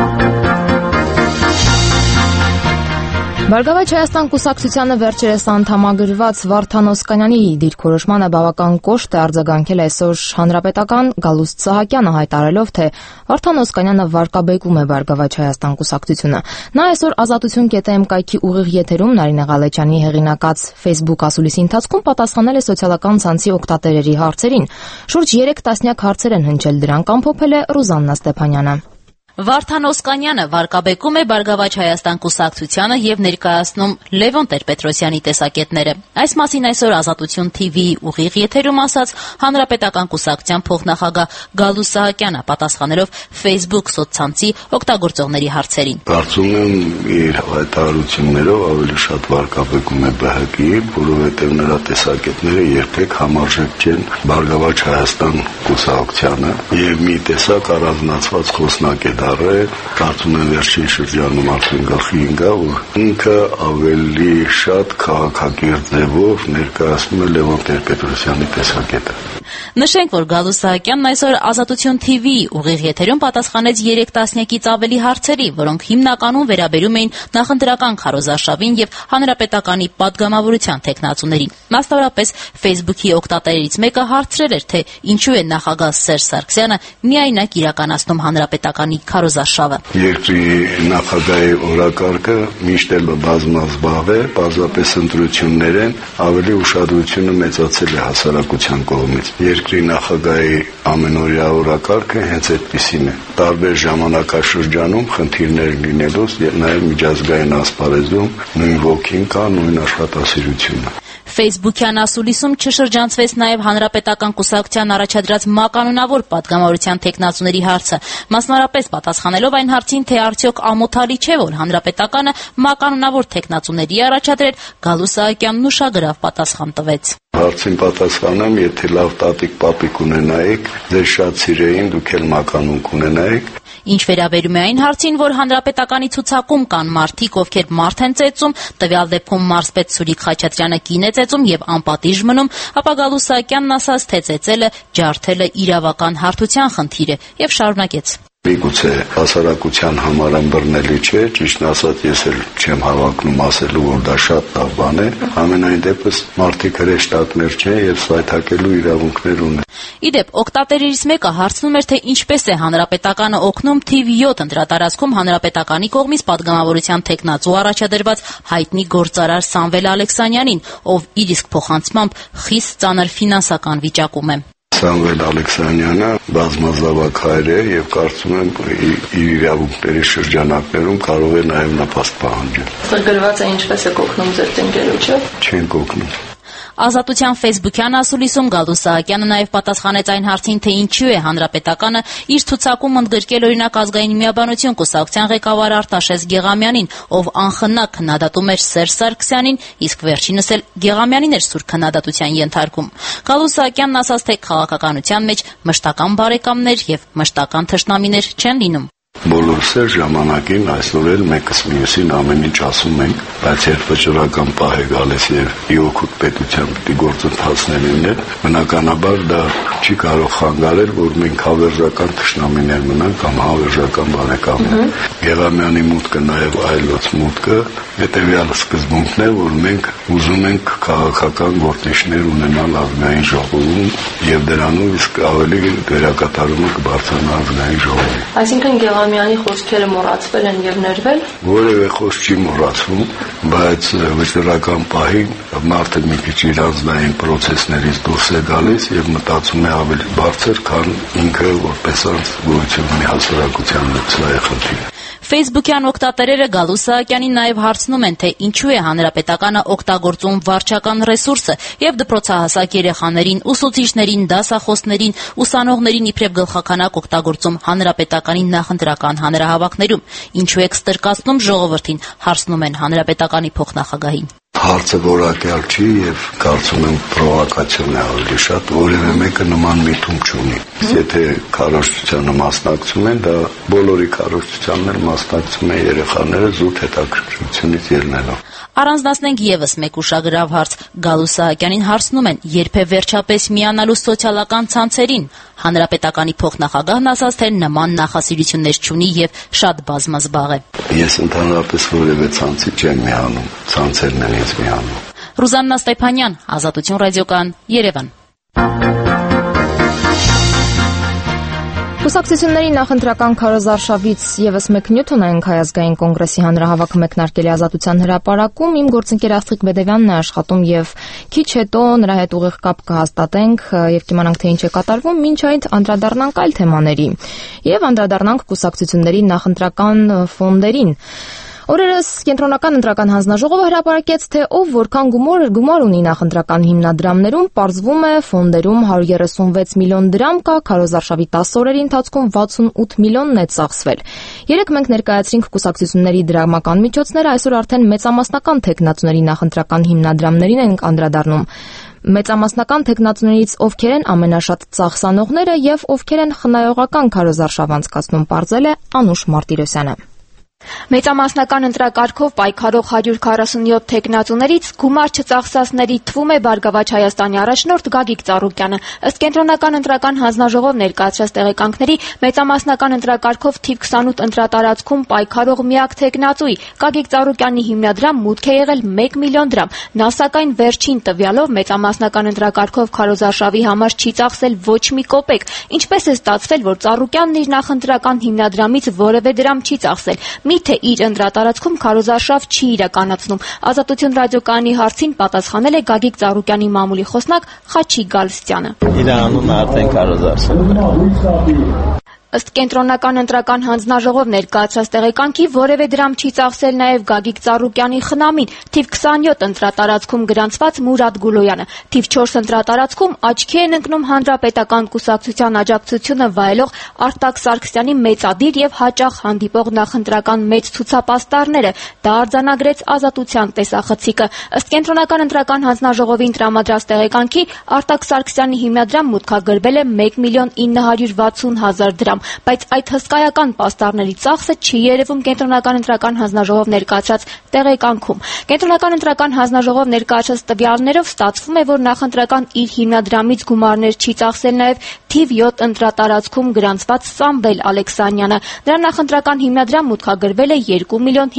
S1: Բարգավաճ Հայաստան կուսակցությանը վերջերս անդամագրված Վարդան Օսկանյանի դիրքորոշմանը բավական կոշտ է արձագանքել այսօր հանրապետական Գալուստ Սահակյանը, հայտարարելով, թե Վարդան Օսկանյանը վարկաբեկում է Բարգավաճ Հայաստան կուսակցությունը։ Նա այսօր Ազատություն.am կայքի ուղիղ եթերում Նարինե Ղալեչյանի հեղինակած Facebook ասուլիսի ընթացքում պատասխանել է սոցիալական ցանցի օգտատերերի հարցերին։ Շուրջ 3 տասնյակ հարցեր են հնչել, դրանք ամփոփել է Ռուզաննա Ստեփանյանը։
S11: Վարդան Օսկանյանը վարկաբեկում է Բարգավաճ Հայաստան կուսակցությանը եւ ներկայացնում Լևոն Տեր-Պետրոսյանի տեսակետները։ Այս մասին այսօր Ազատություն TV-ի ուղիղ եթերում ասաց հանրապետական կուսակցության փոխնախագահ Գալուստ Սահակյանը, պատասխանելով Facebook սոցցանցի օգտագործողների հարցերին։
S17: Կարծում եմ իր հայտարարություններով ավելի շատ վարկաբեկում է ԲՀԿ-ին, որովհետեւ նրա տեսակետները երբեք համարժեք չեն Բարգավաճ Հայաստան կուսակցությանը եւ մի տեսակ առանձնացված խոսնակ է կարծում եմ վերջին շրջանում արդեն գլխի ընկա, որ ինքը ավելի շատ քաղաքակիրթ ձևով ներկայացնում է Լևոն Տեր-Պետրոսյանի տեսակետը։
S11: Նշենք, որ Գալուստ Սահակյանն այսօր Ազատություն TV-ի ուղիղ եթերում պատասխանեց 3 տասնյակից ավելի հարցերի, որոնք հիմնականում վերաբերում էին նախընտրական քարոզարշավին եւ հանրապետականի падգամավորության թեկնածուներին։ Մասնավորապես Facebook-ի օգտատերերից մեկը հարցրել էր, թե ինչու է նախագահ Սերժ Սարգսյանը միայնակ իրականացնում հանրապետականի քարոզարշավը։
S17: Երկրի նախագահի օրակարգը միշտ էլ բազմազբաղ է, պարզապես ընտրություններ են, ավելի ուշադրությունը մեծացել է հասարակության կողմից։ Երկրի նախագահի ամենօրյա օրակարգը հենց այդպիսին է։ Տարբեր ժամանակաշրջանում խնդիրներ լինելով եւ նաեւ միջազգային ասպարեզում նույն ոգին կա, նույն աշխատասիրությունը։
S11: Facebook-յան ասուլիսում չշրջանցվեց նաև Հանրապետական կուսակցության առաջադրած մականունավոր падգամավորության թեկնածուների հարցը, մասնավորապես պատասխանելով այն հարցին, թե արդյոք ամոթալի չէ, որ Հանրապետականը մականունավոր թեկնածուների առաջադրել, Գալուստ Սահակյանն ուշագրավ պատասխան տվեց։
S17: Հարցին պատասխանեմ, եթե լավ տատիկ-պապիկ ունենայիք, ձեր շատ սիրեին, դուք էլ մականուն կունենայիք։
S11: Ինչ վերաբերում է այն հարցին, որ Հանրապետականի ցուցակում կան մարդիկ, ովքեր մարդ են ծեծում, տվյալ դեպքում մարզպետ Սուրիկ Խաչատրյանը կին է ծեծում եւ անպատիժ մնում, ապա Գալուստ Սահակյանն ասաց, թե ծեծելը, ջարդելը իրավական հարթության խնդիր է եւ շարունակեց։
S17: Միգուցե հասարակության համար ըմբռնելի չէ, ճիշտն ասած ես էլ չեմ հավակնում ասելու, որ դա շատ լավ բան է, ամենայն դեպս մարդիկ հրեշտակներ չեն եւ սայթակելու իրավունքներ ունեն։
S11: Իդեպ, օգտատերերից մեկը հարցնում էր, թե ինչպես է Հանրապետականը օգնում TV7 ընտրատարածքում Հանրապետականի կողմից падգամավորության թեկնածու առաջադրված հայտնի գործարար Սամվել Ալեքսանյանին, ով իր իսկ փոխանցմամբ խիստ ծանր ֆինանսական վիճակում է։
S17: Սամվել Ալեքսանյանը բազմազավակ հայր է եւ կարծում եմ իր իրավունքների շրջանակներում կարող է նաեւ նպաստ պահանջել։
S14: Գրված է ինչպես է օգնում ձեր տնկերոջը։
S17: Չենք օգնում։
S11: Ազատության Facebook-յան ասուլիսում Գալուստ Սահակյանը նաև պատասխանեց այն հարցին, թե ինչու է Հանրապետականը իր ցուցակում ընդգրկել օրինակ Ազգային միաբանություն կուսակցության ղեկավար Արտաշես Գեղամյանին, ով անխնա քննադատում էր Սերժ Սարգսյանին, իսկ վերջինս էլ Գեղամյանին էր սուր քննադատության ենթարկում։ Գալուստ Սահակյանն ասաց, թե քաղաքականության մեջ մշտական բարեկամներ եւ մշտական թշնամիներ չեն լինում։
S17: Բոլորս էլ ժամանակին այսօր էլ մեկս մյուսին ամեն ինչ ասում ենք, բայց երբ վճռական պահ է գալիս եւ իօքուտ պետության պիտի գործընթացներ լինեն, բնականաբար դա չի կարող խանգարել, որ մենք հավերժական թշնամիներ մնանք կամ հավերժական բարեկամներ։ Գեղամյանի մուտքը նաեւ այլոց մուտքը հետեւյալ սկզբունքն է, որ մենք ուզում ենք քաղաքական գործիչներ ունենալ ազգային ժողովում եւ դրանով իսկ ավելի դերակատարումը կբարձրանա ազգային ժողովում։
S14: Այսինքն Գեղամյանի խոսքերը մոռացվել են եւ ներվել։
S17: Որևէ խոսք չի մոռացվում, բայց վճռական պահին մարդը մի քիչ իր անձնային process-ներից դուրս է գալիս եւ մտածում է ավելի բարձր, քան ինքը որպես անձ գոյություն ունի հասարակության մեջ սա է խնդիրը։
S11: Facebook-յան օգտատերերը Գալուստ Սահակյանին նաև հարցնում են, թե ինչու է Հանրապետականը օգտագործում վարչական ռեսուրսը եւ դպրոցահասակ երեխաներին, ուսուցիչներին, դասախոսներին, ուսանողներին իբրև գլխականակ օգտագործում Հանրապետականի նախընտրական հանրահավաքներում։ Ինչու եք ստրկացնում ժողովրդին, հարցնում են Հանրապետականի փոխնախագահին։
S17: Հարցը որակյալ չի եւ կարծում եմ պրովոկացիոն է ավելի շատ, որևէ մեկը նման միտում չունի։ Եթե քարոզչությանը մասնակցում են, դա բոլորի քարոզչությանն էլ մասնակցում են երեխաները զուտ հետաքրքրությունից ելնելով։
S11: Առանձնացնենք եւս մեկ ուշագրավ հարց։ Գալուստ Սահակյանին հարցնում են, երբ է վերջապես միանալու սոցիալական ցանցերին։ Հանրապետականի փոխնախագահն ասաց, թե նման նախասիրություններ չունի եւ շատ բազմազբաղ է։
S17: Ես ընդհանրապես որևէ ցանցի չեմ միանում, ցանցերն են ինձ միանում։
S11: Ռուզաննա Ստեփանյան, Ազատություն ռադիոկայան, Երևան։
S1: Կուսակցությունների նախընտրական քարոզարշավից եւս մեկ նյութ ունենք Հայ ազգային կոնգրեսի հանրահավաքը մեկնարկելի Ազատության հրապարակում։ Իմ գործընկեր Աստղիկ Բեդևյանն է աշխատում եւ քիչ հետո նրա հետ ուղիղ կապ կհաստատենք եւ կիմանանք, թե ինչ է կատարվում, մինչ այդ անդրադառնանք այլ թեմաների եւ անդրադառնանք կուսակցությունների նախընտրական ֆոնդերին։ Օրերս կենտրոնական ընտրական հանձնաժողովը հրապարակեց, թե ով որքան գումար ունի նախընտրական հիմնադրամներում, պարզվում է ֆոնդերում 136 միլիոն դրամ կա, քարոզարշավի 10 օրերի ընթացքում 68 միլիոնն է ծախսվել։ Երեկ մենք ներկայացրինք կուսակցությունների դրամական միջոցները, այսօր արդեն մեծամասնական թեկնածուների նախընտրական հիմնադրամներին ենք անդրադառնում։ Մեծամասնական թեկնածուներից ովքեր են ամենաշատ ծախսանողները եւ ովքեր են խնայողական քարոզարշավ անցկացնում, պարզել է Անուշ Մարտիրոսյանը։ Մեծամասնական ընտրակարգով պայքարող 147 թեկնածուներից գումար չծախսածների թվում է Բարգավաճ Հայաստանի առաջնորդ Գագիկ Ծառուկյանը։ Ըստ Կենտրոնական ընտրական հանձնաժողով ներկայացրած տեղեկանքների, մեծամասնական ընտրակարգով թիվ 28 ընտրատարածքում պայքարող միակ թեկնածուի Գագիկ Ծառուկյանի հիմնադրամ մուտք է եղել 1 միլիոն դրամ։ Նա սակայն վերջին տվյալով մեծամասնական ընտրակարգով քարոզարշավի համար չի ծախսել ոչ մի կոպեկ։ Ինչպես է ստացվել, որ Ծառուկյանն իր նախընտրական հիմնադրամից որևէ դրամ չի ծախսել։ Միթե իր ընտրատարածքում քարոզարշավ չի իրականացնում։ Ազատություն ռադիոկայանի հարցին պատասխանել է Գագիկ Ծառուկյանի մամուլի խոսնակ Խաչիկ Գալստյանը։
S18: Իր անունը արդեն քարոզարշավ է։
S1: Ըստ Կենտրոնական ընտրական հանձնաժողով ներկայացրած տեղեկանքի որևէ դրամ չի ծախսել նաև Գագիկ Ծառուկյանի խնամին, թիվ 27 ընտրատարածքում գրանցված Մուրադ Գուլոյանը, թիվ 4 ընտրատարածքում աչքի են ընկնում Հանրապետական կուսակցության աջակցությունը վայելող Արտակ Սարգսյանի մեծադիր եւ հաճախ հանդիպող նախընտրական մեծ ցուցապաստառները։ Դա արձանագրեց Ազատության տեսախցիկը։ Ըստ Կենտրոնական ընտրական հանձնաժողովին տրամադրած տեղեկանքի Արտակ Սարգսյանի հիմնադրամ մուտքագրվել է 1 միլիոն 960 հազար դրամ, բայց այդ հսկայական պաստառների ծախսը չի երևում Կենտրոնական ընտրական հանձնաժողով ներկայացրած տեղեկանքում։ Կենտրոնական ընտրական հանձնաժողով ներկայացրած տվյալներով ստացվում է, որ նախընտրական իր հիմնադրամից գումարներ չի ծախսել նաև թիվ 7 ընտրատարածքում գրանցված Սամվել Ալեքսանյանը։ Նրա նախընտրական հիմնադրամ մուտքագրվել է 2 միլիոն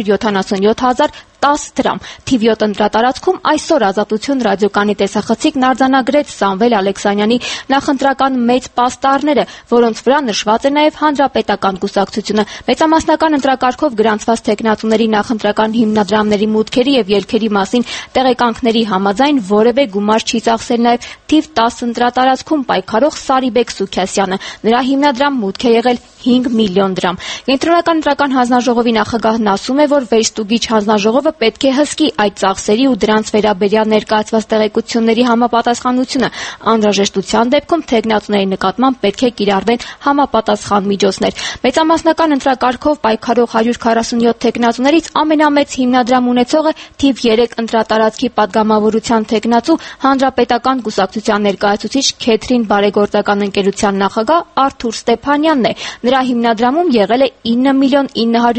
S1: 577 հազար 10 դրամ։ Թիվ 7 ընտրատարածքում այսօր Ազատություն ռադիոկայանի տեսախցիկն արձանագրեց Սամվել Ալեքսանյանի նախընտրական մեծ պաստառները, որոնց վրա նշված է նաև Հանրապետական կուսակցությունը։ Մեծամասնական ընտրակարգով գրանցված թեկնածուների նախընտրական հիմնադրամների մուտքերի եւ ելքերի մասին տեղեկանքների համաձայն որևէ գումար չի ծախսել նաև թիվ 10 ընտրատարածքում պայքարող Սարիբեկ Սուքիասյանը։ Նրա հիմնադրամ մուտք է եղել 5 միլիոն դրամ։ Կենտրոնական ընտրական հանձնաժողովի նախագահն ասում է, որ վերստուգիչ հանձնաժողովը պետք է հսկի այդ ծախսերի ու դրանց վերաբերյալ ներկայացված տեղեկությունների համապատասխանությունը։ Անհրաժեշտության դեպքում թեկնածուների նկատմամբ պետք է կիրառվեն համապատասխան միջոցներ։ Մեծամասնական ընտրակարգով պայքարող 147 թեկնածուներից ամենամեծ հիմնադրամ ունեցողը թիվ 3 ընտրատարածքի падգամավորության թեկնածու Հանրապետական կուսակցության ներկայացուցիչ Քեթրին բարեգործական ընկերության նախագահ Արթուր Ստեփանյանն է։ Նրա հիմնադրամում եղել է 9 միլիոն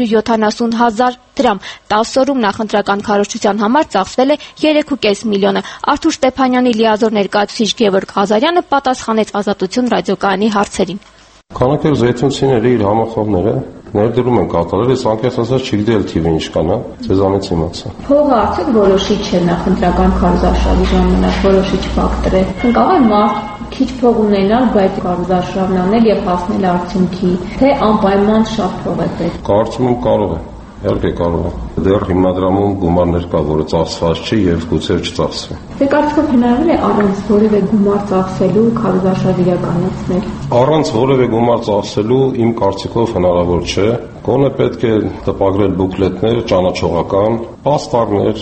S1: 970 հազար դրամ։ 10 օրում նախընտրական քարոզչության համար ծախսվել է 3.5 միլիոնը։ Արթուր Ստեփանյանի լիազոր ներկայացուցիչ Գևորգ Ղազարյանը պատասխանեց Ազատություն ռադիոկայանի հարցերին։
S19: Քանակ զայթունցիները իր համախոհները ներդրում են կատարել, ես անկեղծ ասած չգիտել թիվը ինչ կան, ձեզանից իմացա։
S14: Փողը արդյոք որոշիչ է նախընտրական քարոզարշավի ժամանակ, որոշիչ ֆակտոր է։ Կարող է մարդ քիչ փող ունենալ, բայց քարոզարշավն անել եւ հասնել արդյունքի, թե անպայման շատ փող է պետք։
S19: Կարծում եմ կարող է։ Իհարկե կարող է։ Դեռ հիմնադրամում գումարներ կա, որը ծախսված չի եւ գուցե չծախսվի։
S14: Դե կարծիքով հնարավոր է առանց որևէ գումար ծախսելու քարոզարշավ իրականացնել։
S19: Առանց որևէ գումար ծախսելու իմ կարծիքով հնարավոր չէ։ Գոնե պետք է տպագրել բուկլետներ, ճանաչողական, պաստառներ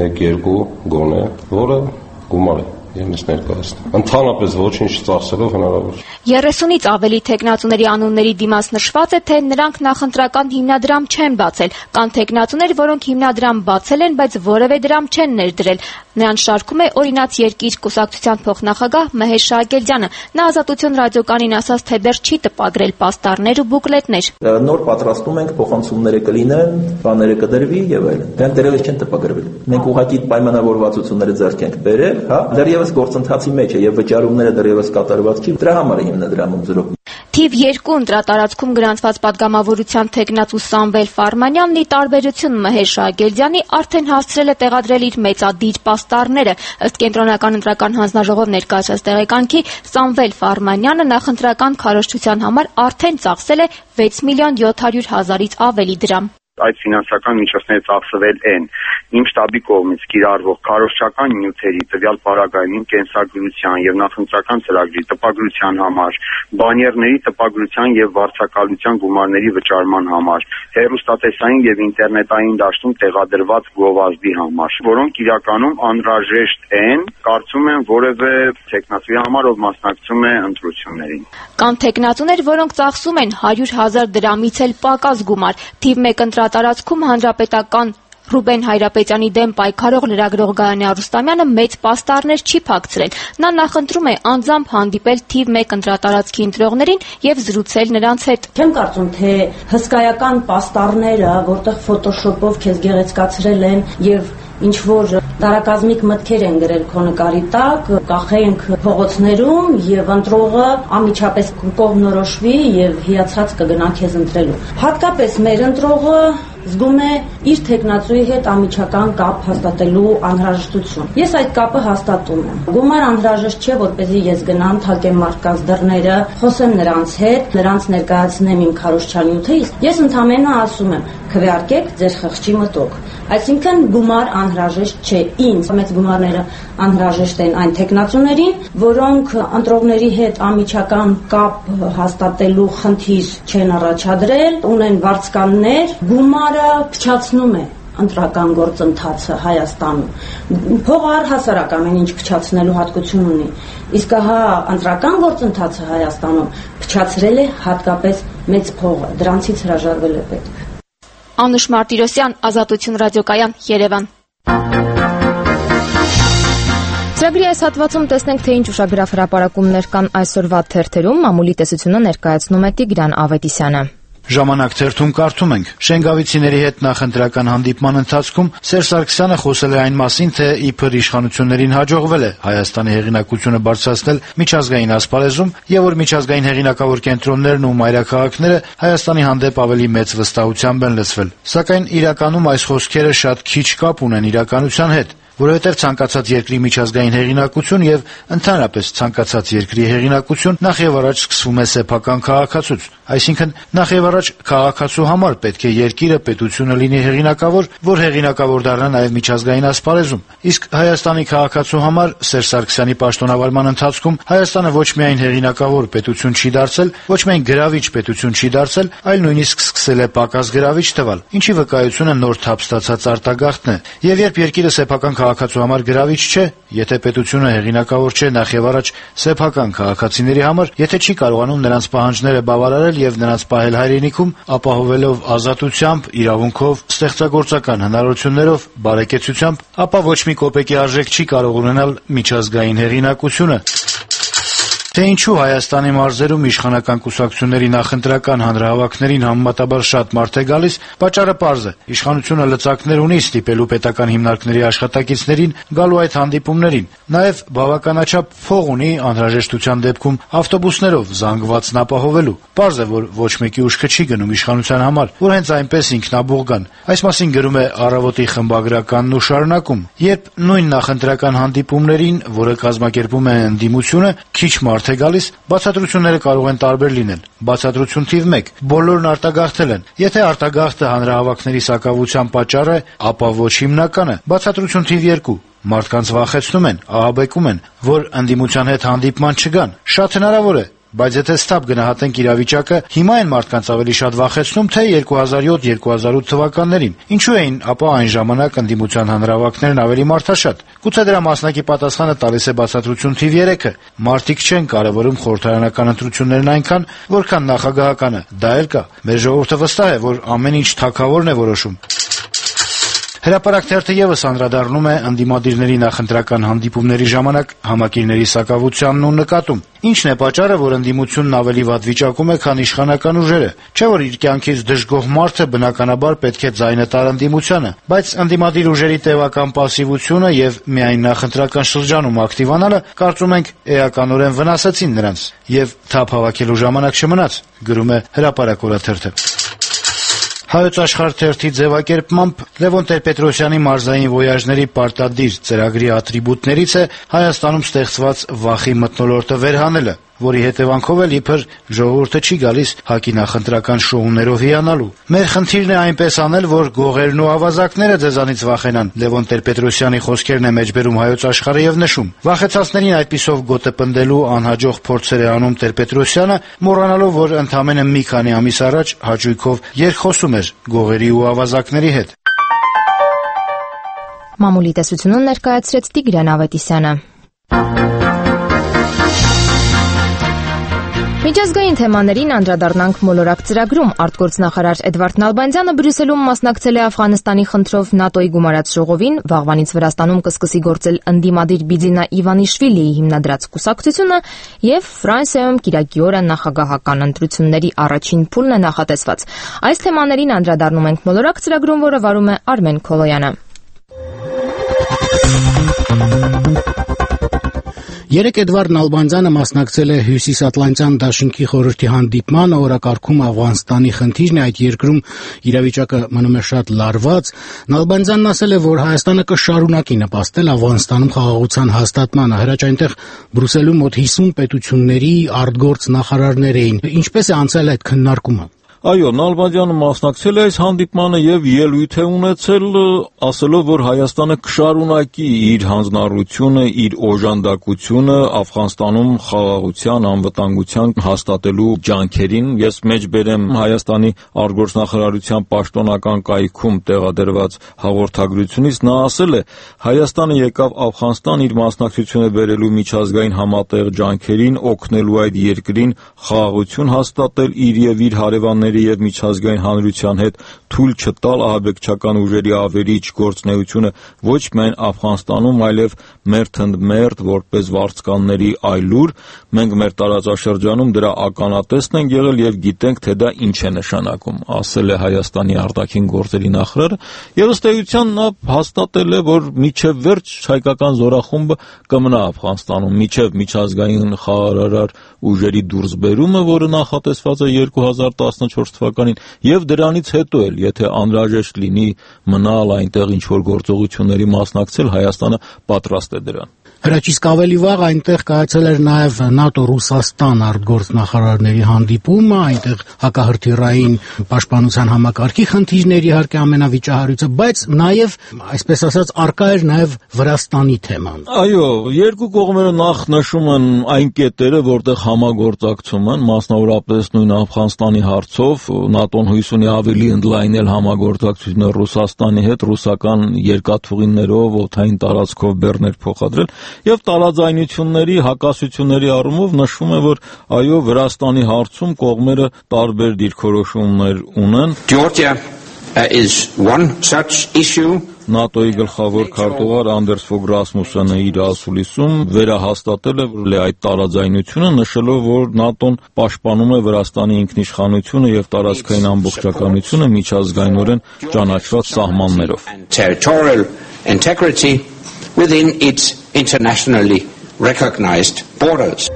S19: 1-2 գոնե, որը գումար է։ Ես ներկայացնում։ Ընդհանրապես ոչինչ ծախսելով հնարավոր չէ։
S1: 30-ից ավելի թեկնածուների անունների դիմաց նշված է, թե նրանք նախընտրական հիմնադրամ չեն բացել։ Կան թեկնածուներ, որոնք հիմնադրամ բացել են, բայց որևէ դրամ չեն ներդրել։ Նրան շարքում է Օրինաց երկիր կուսակցության փոխնախագահ Մհեր Շահագերդյանը։ Նա Ազատություն ռադիոկայանին ասաց, թե դեռ չի տպագրել պաստառներ ու բուկլետներ։
S18: Նոր պատրաստում ենք, փոխանցումները կլինեն, բաները կդրվի եւ այլն։ Դրանք դեռևս չեն տպագրվել։ Մենք ուղղակի պայմանավորվածությունները ձեռք ենք բերել, հա, դեռևս գործընթացի մեջ է եւ վճարումները դեռևս կատարված չի։ Դրա համար է հիմնադրամում զրոք։
S1: Թիվ 2 ընտրատարածքում գրանցված падգամավորության թեկնածու Սամվել Ֆարմանյանն ի տարբերություն Մհեր Շահագերդյանի արդեն հասցրել է տեղադրել իր մեծադիր պաստառները։ Ըստ Կենտրոնական ընտրական հանձնաժողով ներկայացրած տեղեկանքի Սամվել Ֆարմանյանը նախընտրական քարոզչության համար արդեն ծախսել է 6 միլիոն 700 հազարից ավելի դրամ։
S20: Այդ ֆինանսական միջոցները ծախսվել են իմ շտաբի կողմից կիրառվող քարոզչական նյութերի տվյալ պարագայում կենսագրության եւ նախընտրական ծրագրի տպագրության համար, բաներների տպագրության եւ վարձակալության գումարների վճարման համար, հեռուստատեսային եւ ինտերնետային դաշտում տեղադրված գովազդի համար, որոնք իրականում անհրաժեշտ են, կարծում եմ որևէ տեխնացուի համար, ով մասնակցում է ընտրություններին։
S1: Կան տեխնացուներ, որոնք ծախսում են 100 հազար դրամից էլ պակաս գումար։ Թիվ 1 ընտրատարածքում Հանրապետական Ռուբեն Հայրապետյանի դեմ պայքարող լրագրող Գայանե Արուստամյանը մեծ պաստառներ չի փակցրել։ Նա նախընտրում է անձամբ հանդիպել թիվ 1 ընտրատարածքի ընտրողներին եւ զրուցել նրանց հետ։
S21: Չեմ կարծում, թե հսկայական պաստառները, որտեղ ֆոտոշոպով քեզ գեղեցկացրել են եւ ինչ որ տարակազմիկ մտքեր են գրել քո նկարի տակ, կախենք փողոցներում եւ ընտրողը անմիջապես կողմնորոշվի եւ հիացած կգնա քեզ ընտրելու։ Հատկապես մեր ընտրողը զգում է իր թեկնածուի հետ անմիջական կապ հաստատելու անհրաժեշտություն։ Ես այդ կապը հաստատում եմ։ Գումար անհրաժեշտ չէ, որպեսզի ես գնամ, թակեմ մարդկանց դռները, խոսեմ նրանց հետ, նրանց ներկայացնեմ իմ քարոզչանյութը, ես ընդամենը ասում եմ, քվեարկեք ձեր խղճի մտոք։ Այսինքն գումար անհրաժեշտ չէ ինձ, մեծ գումարները անհրաժեշտ են այն թեկնածուներին, որոնք ընտրողների հետ անմիջական կապ հաստատելու խնդիր չեն առաջադրել, ունեն վարձկաններ, գումարը փչացնում է ընտրական գործընթացը Հայաստանում։ Փողը առհասարակ ամեն ինչ փչացնելու հատկություն ունի։ Իսկ հա ընտրական գործընթացը Հայաստանում փչացրել է հատկապես մեծ փողը, դրանցից հրաժարվել է պետք։
S1: Անուշ Մարտիրոսյան, Ազատություն ռադիոկայան, Երևան։ Ծրագրի այս հատվածում տեսնենք, թե ինչ ուշագրավ հրապարակումներ կան այսօրվա թերթերում, մամուլի տեսությունը ներկայացնում է Տիգրան Ավետիսյանը։
S22: Ժամանակ թերթում կարդում ենք. Շենգավիցիների հետ նախընտրական հանդիպման ընթացքում Սերժ Սարգսյանը խոսել է այն մասին, թե իբր իշխանություններին հաջողվել է Հայաստանի հեղինակությունը բարձրացնել միջազգային ասպարեզում եւ որ միջազգային հեղինակավոր կենտրոններն ու մայրաքաղաքները Հայաստանի հանդեպ ավելի մեծ վստահությամբ են լցվել։ Սակայն իրականում այս խոսքերը շատ քիչ կապ ունեն իրականության հետ, որովհետև ցանկացած երկրի միջազգային հեղինակություն եւ ընդհանրապես ցանկացած երկրի հեղինակություն նախ եւ առաջ սկսվում է սեփական քաղաքացուց, այսինքն նախ եւ առաջ քաղաքացու համար պետք է երկիրը, պետությունը լինի հեղինակավոր, որ հեղինակավոր դառնա նաեւ միջազգային ասպարեզում։ Իսկ Հայաստանի քաղաքացու համար Սերժ Սարգսյանի պաշտոնավարման ընթացքում Հայաստանը ոչ միայն հեղինակավոր պետություն չի դարձել, ոչ միայն գրավիչ պետություն չի դարձել, այլ նույնիսկ սկսել է պակաս գրավիչ թվալ, ինչի վկայությունը նոր թափ ստացած արտագաղթն է։ Եվ երբ երկիրը սեփական քաղաքացու համար գրավիչ չէ, եթե պետությունը հեղինակավոր չէ նախ եւ առաջ սեփական քաղաքացիների համար, եթե չի կարողանում նրանց պահանջները բավարարել եւ նրանց պահել հայրենիքում, ապահովելով ազատությամբ, իրավունքով, ստեղծագործական հնարավորություններով, բարեկեցությամբ, ապա ոչ մի կոպեկի արժեք չի կարող ունենալ միջազգային հեղինակությունը։ Թե ինչու Հայաստանի մարզերում իշխանական կուսակցությունների նախընտրական հանրահավաքներին համեմատաբար շատ մարդ է գալիս, պատճառը պարզ է։ Իշխանությունը լծակներ ունի ստիպելու պետական հիմնարկների աշխատակիցներին գալու այդ հանդիպումներին։ Նաև բավականաչափ փող ունի անհրաժեշտության դեպքում ավտոբուսներով զանգվածն ապահովելու։ Պարզ է, որ ոչ մեկի ուշքը չի գնում իշխանության համար, որ հենց այնպես ինքնաբուխ գան։ Այս մասին գրում է Առավոտի խմբագրականն ու շարունակում. երբ նույն նախընտրական հանդիպումներին, որը կազմակերպում է ընդդիմությունը, քիչ մարդ է գալիս, բացատրությունները կարող են տարբեր լինել։ Բացատրություն թիվ 1. Բոլորն արտագաղթել են։ Եթե արտագաղթը հանրահավաքների սակավության պատճառ է, ապա ոչ հիմնականը։ Բացատրություն թիվ 2. Մարդկանց վախեցնում են, ահաբեկում են, որ ընդդիմության հետ հանդիպման չգան։ Շատ հնարավոր է, բայց եթե ստապ գնահատենք իրավիճակը, հիմա են մարդկանց ավելի շատ վախեցնում, թե 2007-2008 թվականներին։ Ինչու էին ապա այն ժամանակ ընդդիմության հանրահավաքներն ավելի մարդաշատ։ Գուցե դրա մասնակի պատասխանը տալիս է բացատրություն թիվ 3-ը։ Մարդիկ չեն կարևորում խորհրդարանական ընտրություններն այնքան, որքան նախագահականը։ Դա էլ կա։ Մեր ժողովուրդը վստահ է, որ ամեն ինչ թագավորն է որոշում։ Հրապարակ թերթը եւս անդրադառնում է ընդդիմադիրների նախընտրական հանդիպումների ժամանակ համակիրների սակավությանն ու նկատում։ Ինչն է պատճառը, որ ընդդիմությունն ավելի վատ վիճակում է, քան իշխանական ուժերը։ Չէ՞ որ իր կյանքից դժգոհ մարդը բնականաբար պետք է ձայնը տար ընդդիմությանը, բայց ընդդիմադիր ուժերի տևական պասիվությունը եւ միայն նախընտրական շրջանում ակտիվանալը, կարծում ենք, էականորեն վնասեցին նրանց եւ թափ հավաքելու ժամանակ չմնաց, գրում է Հրապարակ օրաթերթը։ Հայոց աշխարհ թերթի ձևակերպմամբ Լևոն Տեր-Պետրոսյանի մարզային ոյաժների պարտադիր ծրագրի ատրիբուտներից է Հայաստանում ստեղծված վախի մթնոլորտը վերհանելը, որի հետևանքով էլ իբր ժողովուրդը չի գալիս ՀԱԿ-ի նախընտրական շոուներով հիանալու։ Մեր խնդիրն է այնպես անել, որ գողերն ու ավազակները ձեզանից վախենան։ Լևոն Տեր-Պետրոսյանի խոսքերն է մեջբերում Հայոց աշխարհը եւ նշում. վախեցածներին այդպիսով գոտը պնդելու անհաջող փորձեր է անում Տեր-Պետրոսյանը, մոռանալով, որ ընդամենը մի քանի ամիս առաջ հաճույքով երկխոսում էր գողերի ու ավազակների հետ։
S1: Մամուլի տեսությունն ներկայացրեց Տիգրան Ավետիսյանը։ Միջազգային թեմաներին անդրադառնանք մոլորակ ծրագրում։ Արտգործնախարար Էդվարդ Նալբանդյանը Բրյուսելում մասնակցել է Աֆղանստանի խնդրով ՆԱՏՕ-ի գումարած ժողովին, վաղվանից Վրաստանում կսկսի գործել ընդդիմադիր Բիձինա Իվանիշվիլիի հիմնադրած կուսակցությունը եւ Ֆրանսիայում կիրակի օրը նախագահական ընտրությունների առաջին փուլն է նախատեսված։ Այս թեմաներին անդրադառնում ենք մոլորակ ծրագրում, որը վարում է Արմեն Քոլոյանը։
S2: Երեկ Էդվարդ Նալբանդյանը մասնակցել է Հյուսիսատլանտյան դաշինքի խորհրդի հանդիպմանը, օրակարգում Աֆղանստանի խնդիրն է, այդ երկրում իրավիճակը մնում է շատ լարված։ Նալբանդյանն ասել է, որ Հայաստանը կշարունակի նպաստել Աֆղանստանում խաղաղության հաստատմանը։ Հրաչ այնտեղ Բրյուսելում մոտ 50 պետությունների արտգործ նախարարներ էին։ Ինչպես է անցել այդ քննարկումը։
S4: Այո, Նալբանդյանը մասնակցել է այս հանդիպմանը եւ ելույթ է ունեցել, ասելով, որ Հայաստանը կշարունակի իր հանձնառությունը, իր օժանդակությունը Աֆղանստանում խաղաղության, անվտանգության հաստատելու ջանքերին։ Ես մեջբերեմ Հայաստանի արտգործնախարարության պաշտոնական կայքում տեղադրված հաղորդագրությունից, նա ասել է. Հայաստանը եկավ Աֆղանստան իր մասնակցությունը բերելու միջազգային համատեղ ջանքերին, օգնելու այդ երկրին խաղաղություն հաստատել իր եւ իր հարևանների եւ միջազգային հանրության հետ, թույլ չտալ ահաբեկչական ուժերի ավերիչ գործունեությունը ոչ միայն Աֆղանստանում, այլև մերթընդմերթ որպես վարձկանների այլուր։ Մենք մեր տարածաշրջանում դրա ականատեսն ենք եղել եւ գիտենք, թե դա ինչ է նշանակում, ասել է Հայաստանի արտաքին գործերի նախարարը, եւ ըստ էության նա հաստատել է, որ միջև վերջ հայկական զորախումբը կմնա Աֆղանստանում, միջև միջազգային խաղաղարար ուժերի դուրսբերումը, որը նախատեսված է 2014 թվականին, եւ դրանից հետո էլ, եթե անհրաժեշտ լինի մնալ այնտեղ ինչ-որ գործողությունների մասնակցել, Հայաստանը պատրաստ է դրան։
S2: Հրաչիսկ ավելի վաղ այնտեղ կայացել էր նաև ՆԱՏՕ-Ռուսաստան արտգործնախարարների հանդիպումը, այնտեղ հակահրթիռային պաշտպանության համակարգի խնդիրներ իհարկե ամենավիճահարույցը, բայց նաև, այսպես ասած, առկա էր նաև Վրաստանի թեման։
S4: Այո, երկու կողմերը նախ նշում են այն կետերը, որտեղ համագործակցում են, մասնավորապես նույն Աֆղանստանի հարցով, ՆԱՏՕ-ն հույս ունի ավելի ընդլայնել համագործակցությունը Ռուսաստանի հետ, ռուսական երկաթուղիներով, օդային տարածքով բեռներ փոխադրել։ Եվ տարաձայնությունների, հակասությունների առումով նշվում է, որ այո, Վրաստանի հարցում կողմերը տարբեր դիրքորոշումներ ունեն։
S23: Georgia is one such issue.
S4: ՆԱՏՕ-ի գլխավոր քարտուղար Անդերս Ֆոգ Ռասմուսյանը իր ասուլիսում վերահաստատել է այդ տարաձայնությունը, նշելով, որ ՆԱՏՕ-ն պաշտպանում է Վրաստանի ինքնիշխանությունը եւ տարածքային ամբողջականությունը միջազգայինորեն ճանաչված սահմաններով։
S23: Territorial integrity within its internationally recognized borders.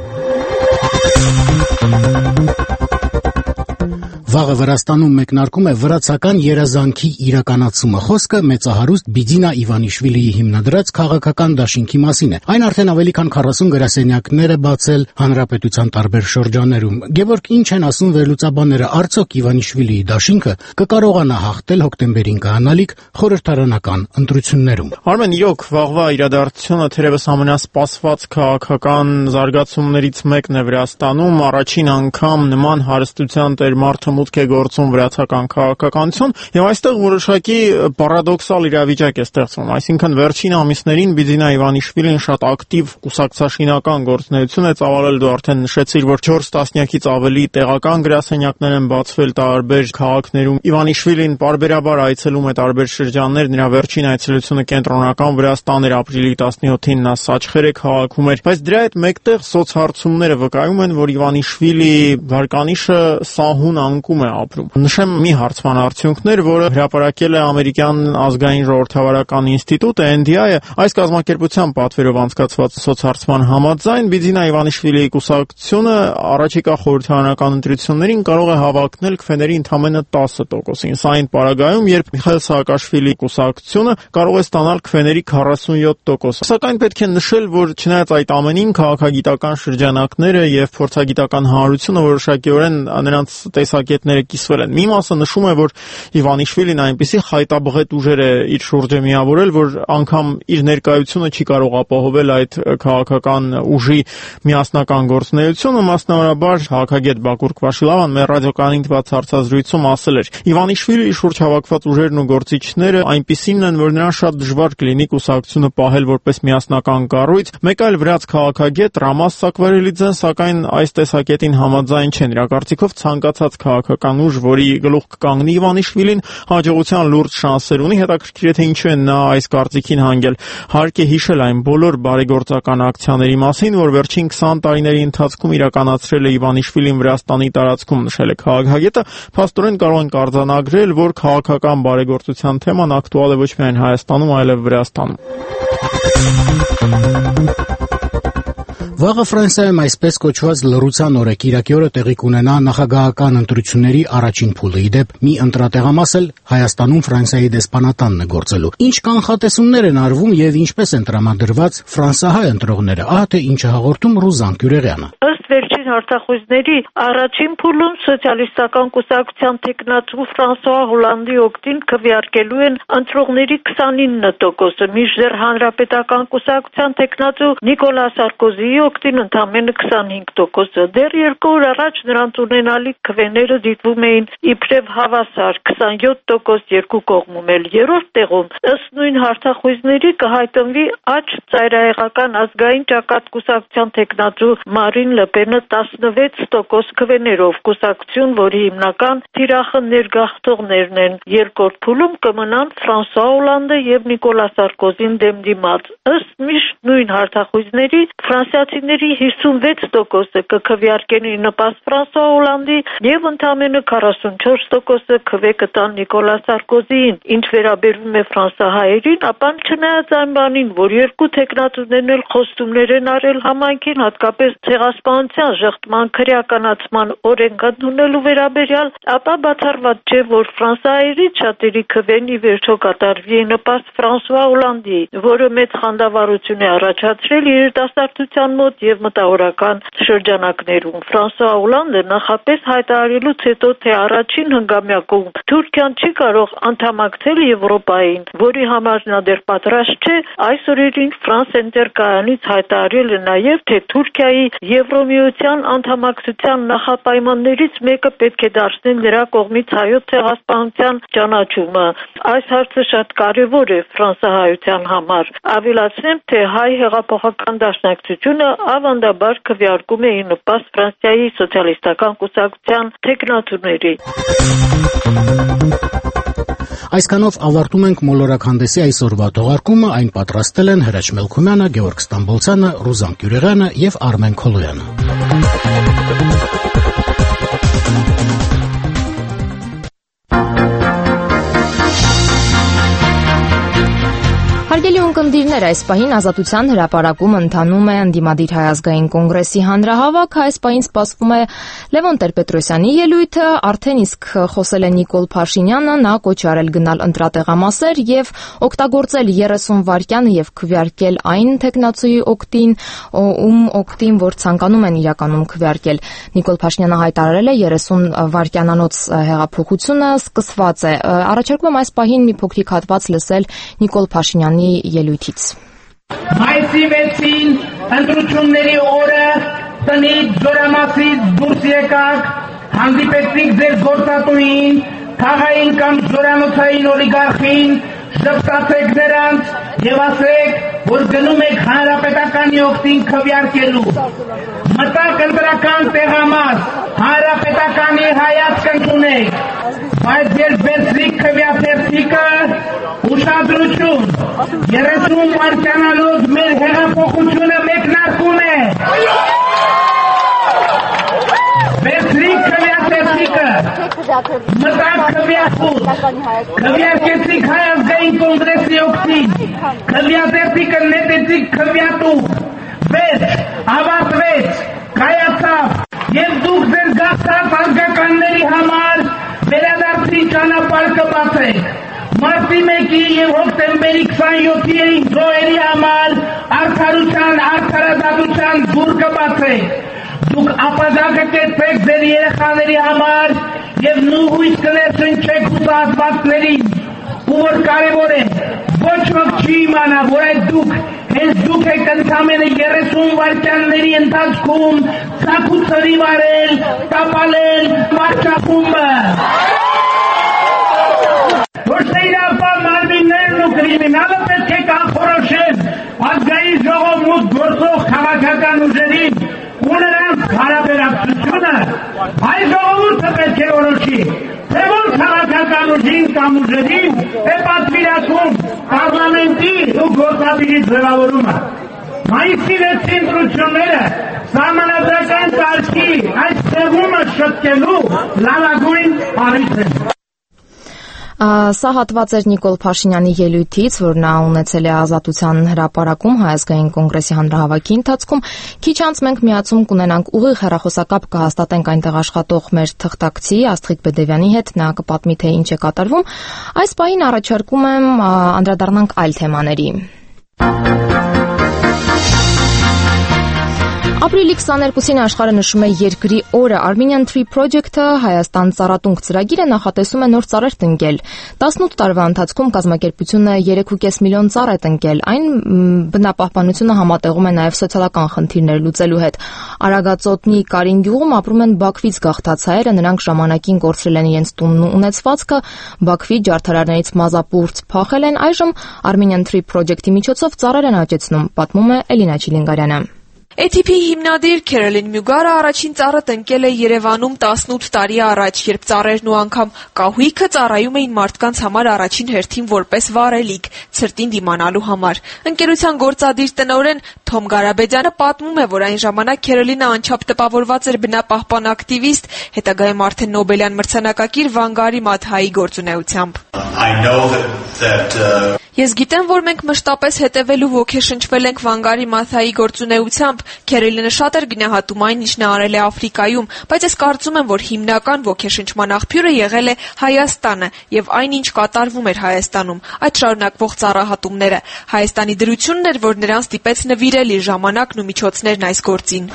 S2: Վաղը Վրաստանում մեկնարկում է վրացական երազանքի իրականացումը։ Խոսքը մեծահարուստ Բիձինա Իվանիշվիլիի հիմնադրած քաղաքական դաշինքի մասին է։ Այն արդեն ավելի քան 40 գրասենյակներ է բացել հանրապետության տարբեր շրջաններում։ Գևորգ, ինչ են ասում վերլուծաբանները, արդյոք Իվանիշվիլիի դաշինքը կկարողանա հաղթել հոկտեմբերին կայանալիք խորհրդարանական ընտրություններում։
S24: Արմեն, իրոք վաղվա իրադարձությունը թերևս ամենասպասված քաղաքական զարգացումներից մեկն է Վրաստանում։ Առաջին անգամ նման հարստության տեր մարդը մուտք է գործում վրացական քաղաքականություն, եւ այստեղ որոշակի պարադոքսալ իրավիճակ է ստեղծվում։ Այսինքն վերջին ամիսներին Բիձինա Իվանիշվիլին շատ ակտիվ կուսակցաշինական գործունեություն է ծավալել։ Դու արդեն նշեցիր, որ 4 տասնյակից ավելի տեղական գրասենյակներ են բացվել տարբեր քաղաքներում։ Իվանիշվիլին պարբերաբար այցելում է տարբեր շրջաններ, նրա վերջին այցելությունը կենտրոնական Վրաստան էր, ապրիլի 17-ին նա Սաչխեր քաղաքում էր, բայց դրա հետ մեկտեղ սոցհարցումները վկայում են, որ Իվանիշվիլի վարկանիշը սահուն անկում է ապրում։ Նշեմ մի հարցման արդյունքներ, որը հրապարակել է ամերիկյան ազգային ժողովրդավարական ինստիտուտը NDI-ը, այս կազմակերպության պատվերով անցկացված սոցհարցման համաձայն Բիձինա Իվանիշվիլիի կուսակցությունը առաջիկա խորհրդարանական ընտրություններին կարող է հավակնել քվեների ընդամենը 10%-ին։ Սա այն պարագայում, երբ Միխայիլ Սաակաշվիլիի կուսակցությունը կարող է ստանալ քվեների 47%։ Սակայն պետք է նշել, որ չնայած այդ ամենին, քաղաքագիտական շրջանակները եւ փորձագիտական հանրությունը որոշակիորեն նրանց տեսակետն ելույթները կիսվել են։ Մի մասը նշում է, որ Իվանիշվիլին այնպիսի խայտաբղետ ուժեր է իր շուրջը միավորել, որ անգամ իր ներկայությունը չի կարող ապահովել այդ քաղաքական ուժի միասնական գործունեությունը, մասնավորաբար քաղաքագետ Բակուր Քվաշիլավան մեր ռադիոկայանին տված հարցազրույցում ասել էր. Իվանիշվիլի շուրջ հավաքված ուժերն ու գործիչները այնպիսին են, որ նրան շատ դժվար կլինի կուսակցությունը պահել որպես միասնական կառույց։ Մեկ այլ վրաց քաղաքագետ Ռամազ Սակվարելիձեն սակայն այս տեսակետին համաձայն չէ։ Նրա կարծիքով ցանկացած քաղաքական ուժ, որի գլուխ կկանգնի Իվանիշվիլին, հաջողության լուրջ շանսեր ունի։ Հետաքրքիր է թե ինչու են նա այս կարծիքին հանգել։ Հարկ է հիշել այն բոլոր բարեգործական ակցիաների մասին, որ վերջին 20 տարիների ընթացքում իրականացրել է Իվանիշվիլին Վրաստանի տարածքում, նշել է քաղաքագետը։ Փաստորեն կարող ենք արձանագրել, որ քաղաքական բարեգործության թեման ակտուալ է ոչ միայն Հայաստանում, այլև Վրաստանում։
S2: Վաղը Ֆրանսիայում այսպես կոչված լռության օրը կիրակի օրը տեղի կունենա նախագահական ընտրությունների առաջին փուլը։ Իդեպ մի ընտրատեղամաս էլ Հայաստանում Ֆրանսիայի դեսպանատանն է գործելու։ Ինչ կանխատեսումներ են արվում եւ ինչպես են տրամադրված ֆրանսահայ ընտրողները։ Ահա թե ինչ է հաղորդում Ռուզան Կյուրեղյանը։
S3: Ըստ վերջին հարցախոսների առաջին փուլում սոցիալիստական կուսակցության տեխնացու Ֆրանսուଆ Հոլանդի օգտին քվեարկելու են ընտրողների 29%-ը, մինչդեռ հանրապետական կուսակցության տեխնացու Նիկոլա Սարկոզիի օգտին ընդամենը 25%-ը։ Դեռ 2 օր առաջ նրանց ունենալիք քվեները դիտվում էին իբրև հավասար 27% երկու կողմում էլ։ Երրորդ տեղում ըստ նույն հարցախոսների կհայտնվի աջ ծայրահեղական ազգային ճակատ կուսակցության տեխնացու Մարին Լեպենը 16% քվեներով, կուսակցություն, որի հիմնական թիրախը ներգաղթողներն են։ Երկրորդ փուլում կմնան Ֆրանսուଆ Հոլանդը եւ Նիկոլա Սարկոզին դեմ դիմաց։ Ըստ միշտ նույն հարցախոսների ֆրանսիացիների 56%-ը կքվեարկեն նպաստ Ֆրանսուଆ Հոլանդի եւ ընդամենը 44%-ը քվե կտան Նիկոլա Սարկոզիին։ Ինչ վերաբերում է ֆրանսահայերին, ապա չնայած այն բանին, որ երկու տեխնատուներն էլ խոստումներ են արել համայնքին, հատկապես ցեղասպանության ժխտման քրեականացման օրենք ընդունելու վերաբերյալ, ապա բացառված չէ, որ ֆրանսահայերից շատերի քվեն ի վերջո կատարվի նպաստ Ֆրանսուଆ Հոլանդի, որը մեծ խանդավառություն է առաջացրել երիտասարդության մոտ եւ մտավորական շրջանակներում։ Ֆրանսուଆ Հոլանդը նախապես հայտարարելուց հետո, թե առաջին հնգամյակում Թուրքիան չի կարող անդամակցել Եվրոպային, որի համար նա դեռ պատրաստ չէ, այս օրերին France Center կայանից հայտարարել է նաեւ, թե Թուրքիայի Եվրոմիության անդամակցության նախապայմաններից մեկը պետք է դարձնել նրա կողմից հայոց ցեղասպանության ճանաչումը։ Այս հարցը շատ կարևոր է ֆրանսահայության համար։ Ավելացնեմ, թե հայ հեղափոխական դաշնակցությունը ավանդաբար քվեարկում է նպաստ Ֆրանսիայի սոցիալիստական կուսակցության տեխնատուների։
S2: Այսքանով ավարտում ենք մոլորակ հանդեսի այսօրվա թողարկումը, այն պատրաստել են Հրաչ Մելքումյանը, Գեորգ Ստամբոլցյանը, Ռուզան Կյուրեղյանը եւ Արմեն Քոլոյանը։
S1: Հարգելի ունկնդիրներ, այս պահին Ազատության հրապարակում ընթանում է ընդդիմադիր Հայ ազգային կոնգրեսի հանրահավաք։ Այս պահին սպասվում է Լևոն Տեր-Պետրոսյանի ելույթը, արդեն իսկ խոսել է Նիկոլ Փաշինյանը, նա կոչ արել գնալ ընտրատեղամասեր եւ օգտագործել 30 վայրկյանը եւ քվեարկել այն տեխնացուի օգտին, օգտին, որ ցանկանում են իրականում քվեարկել։ Նիկոլ Փաշինյանը հայտարարել է 30 վայրկյանանոց հեղափոխությունը սկսված է։ Առաջարկում եմ այս պահին մի փոքրիկ հատված լսել Նիկոլ Փաշինյանի ելույթից։
S5: Մայիսի 6-ին ընտրությունների օրը տնից զորամասից դուրս եկաք, հանդիպեցիք ձեր գործատուին, քաղաքային կամ զորանոցային օլիգարխին, շփթացեք նրանց եւ ասեք, որ գնում եք հանրապետականի օգտին քվեարկելու։ Մտակ ընտրական տեղամաս, հանրապետականի հայացք ընդունեք, բայց երբ վերցրիք քվեաթերթիկը, ուշադրություն, 30 վայրկյանանոց մեր հեղափոխությունը մեկնարկում է։ Վերցրիք քվեաթերթիկը, մտակ քվեախուտ, քվեարկեցիք Հայ ազգային կոնգրեսի օգտին, քվեաթերթիկը նետեցիք քվեատու, վերջ, ավարտվեց, կայացավ եւ դուք ձեր գաղթած ազգականների համար վերադարձի ճանապարհ կբացեք։ Մարտի 1-ի եւ հոկտեմբերի 27-ի էին զոհերի համար արդարության, արդարադատության դուռ կբացեք։ Դուք ապագա կկերպեք ձեր երեխաների համար եւ նույնիսկ կներսնչեք ուտածվածներին, ու որ կարևոր է, ոչ ոք չի իմանա, որ այդ հենց դուք եք ընդամենը 30 վայրկյանների ընթացքում ցակուցրի վարել, տապալել մարշախումբը։ Ոչ թե իրավապահ մարմիններն ու կրիմինալը պետք է կանխորոշեն ազգային ժողով մուտք գործող քաղաքական ուժերին ու նրանց հարաբերակցությունը, հայ ժողովուրդը պետք է որոշի, թե որ քաղաքական ուժին կամ ուժերին է պատվիրակում պարլամենտի ու գործադիրի ձևավորումը։ Մայիսի 6-ի ընտրությունները սահմանադրական կարգի այս ձևումը շտկելու լավագույն առիթ են։
S1: Սա հատված էր Նիկոլ Փաշինյանի ելույթից, որ նա ունեցել է Ազատության հրապարակում Հայ ազգային կոնգրեսի հանրահավաքի ընթացքում։ Քիչ անց մենք միացում կունենանք ուղիղ հեռախոսակապ կհաստատենք այնտեղ աշխատող մեր թղթակցի Աստղիկ Բեդևյանի հետ, նա կպատմի թե ինչ է կատարվում։ Այս պահին առաջարկում եմ անդրադառնանք այլ թեմաների։ Ապրիլի 22-ին աշխարհը նշում է երկրի օրը։ Armenian Tree Project-ը Հայաստան ծառատունք ծրագիրը նախատեսում է նոր ծառեր տնկել։ 18 տարվա ընթացքում կազմակերպությունը 3.5 միլիոն ծառ է տնկել։ Այն բնապահպանությունը համատեղում է նաև սոցիալական խնդիրներ լուծելու հետ։ Արագածոտնի Կարին գյուղում ապրում են Բաքվից գաղթած հայերը, նրանք ժամանակին կորցրել են իրենց տունն ու ունեցվածքը, Բաքվի ջարդարարներից մազապուրց փախել են, այժմ Armenian Tree Project-ի միջոցով ծառեր են աճեցնում, պատմում է Էլինա Չիլինգարյանը։
S6: ATP հիմնադիր Քերոլին Մյուգարը առաջին ծառը տնկել է Երևանում 18 տարի առաջ, երբ ծառերն ու անգամ կահույքը ծառայում էին մարդկանց համար առաջին հերթին որպես վառելիք, ցրտին դիմանալու համար։ Ընկերության գործադիր տնօրեն Թոմ Գարաբեդյանը պատմում է, որ այն ժամանակ Քերոլինը անչափ տպավորված էր բնապահպան ակտիվիստ, հետագայում արդեն Նոբելյան մրցանակակիր Վանգարի Մաթայի գործունեությամբ։ Ես գիտեմ, որ մենք մշտապես հետևել ու ոգեշնչվել ենք Վանգարի Մաթայի գործունեությամբ։ Քերոլինը շատ էր գնահատում այն, ինչ նա արել է Աֆրիկայում, բայց ես կարծում եմ, որ հիմնական ոգեշնչման աղբյուրը եղել է Հայաստանը եւ այն, ինչ կատարվում էր Հայաստանում, այդ շարունակվող ծառահատումները։ Հայաստանի դրությունն էր, որ նրան ստիպեց նվիրել իր ժամանակն ու միջոցներն այս գործին։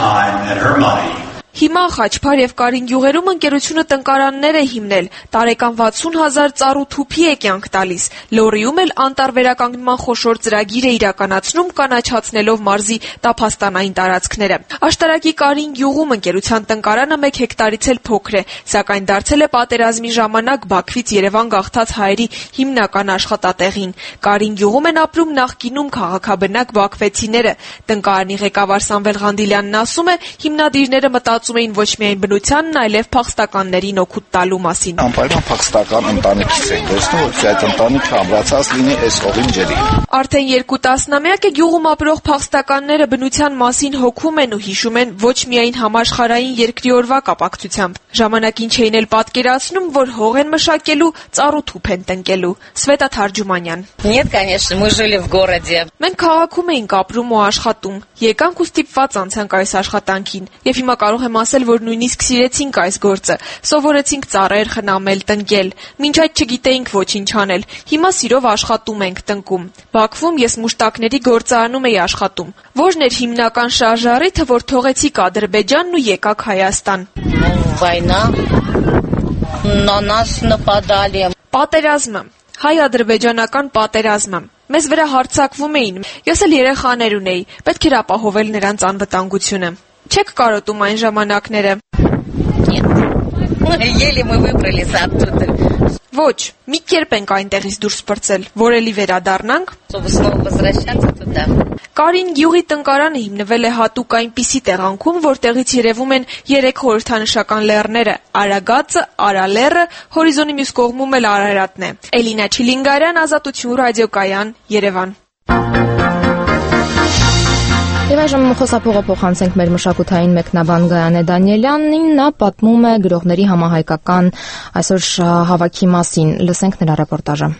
S6: Հիմա Խաչփար եւ Կարին գյուղերում ընկերությունը տնկարաններ է հիմնել, տարեկան 60,000 ծառ ու թուփի է կյանք տալիս։ Լոռիում էլ անտարբերականգնման խոշոր ծրագիր է իրականացնում, կանաչացնելով մարզի տափաստանային տարածքները։ Աշտարակի Կարին գյուղում ընկերության տնկարանը 1 հեկտարից էլ փոքր է, սակայն դարձել է պատերազմի ժամանակ Բաքվից Երևան գաղթած հայերի հիմնական աշխատատեղին։ Կարին գյուղում են ապրում նախկինում քաղաքաբնակ բաքվեցիները։ Տնկարանի ղեկավար Սամվել Ղանդիլյանն ասում է, հիմնադիրները մտածում էին ոչ միայն բնությանն, այլև փախստականներին օգուտ տալու մասին։
S8: Անպայման փախստական ընտանիքից են տեսնում, որ այդ ընտանիքը ամրացած լինի այս օղին ջրի։
S6: Արդեն 2 տասնամյակ է գյուղում ապրող փախստականները բնության մասին հոգում են ու հիշում են ոչ միայն համաշխարհային երկրի օրվա կապակցությամբ։ Ժամանակին չէին էլ պատկերացնում, որ հող են մշակելու, ծառ ու թուփ են տնկելու։ Սվետա Թարջումանյան։
S9: Нет, конечно, мы жили в городе.
S6: Մենք քաղաքում էինք ապրում ու աշխատում։ Եկանք ու ստիպված անցանք այս աշխատանքին։ Եվ հիմա կարող եմ ասել, որ նույնիսկ սիրեցինք այս գործը։ Սովորեցինք ծառեր խնամել, տնկել։ Մինչ այդ չգիտեինք ոչինչ անել։ Հիմա սիրով աշխատում ենք, տնկում։ Բաքվում ես մուշտակների գործարանում էի աշխատում։ Ո՞րն էր հիմնական շարժառիթը, որ թողեցիք Ադրբեջանն ու եկաք Հայաստան։
S9: Война. На нас нападали.
S6: Պատերազմը։ Հայ-ադրբեջանական պատերազմը։ Մեզ վրա հարձակվում էին։ Ես էլ երեխաներ ունեի, պետք էր ապահովել նրանց անվտանգությունը։ Չեք կարոտում այն ժամանակները։
S9: Еле мы выбрались оттуда.
S6: Ոչ, մի կերպ ենք այնտեղից դուրս պրծել, որ էլի վերադառնանք։ Կարին գյուղի տնկարանը հիմնվել է հատուկ այնպիսի տեղանքում, որտեղից երևում են 3 խորհրդանշական լեռները՝ Արագածը, Արալեռը, հորիզոնի մյուս կողմում էլ Արարատն է։ Էլինա Չիլինգարյան, Ազատություն ռադիոկայան, Երևան։
S1: Եվ այժմ խոսափողը փոխանցենք մեր մշակութային մեկնաբան Գայանե Դանիելյանին, նա պատմում է գրողների համահայկական այսօր հավաքի մասին։ Լսենք նրա ռեպորտաժը։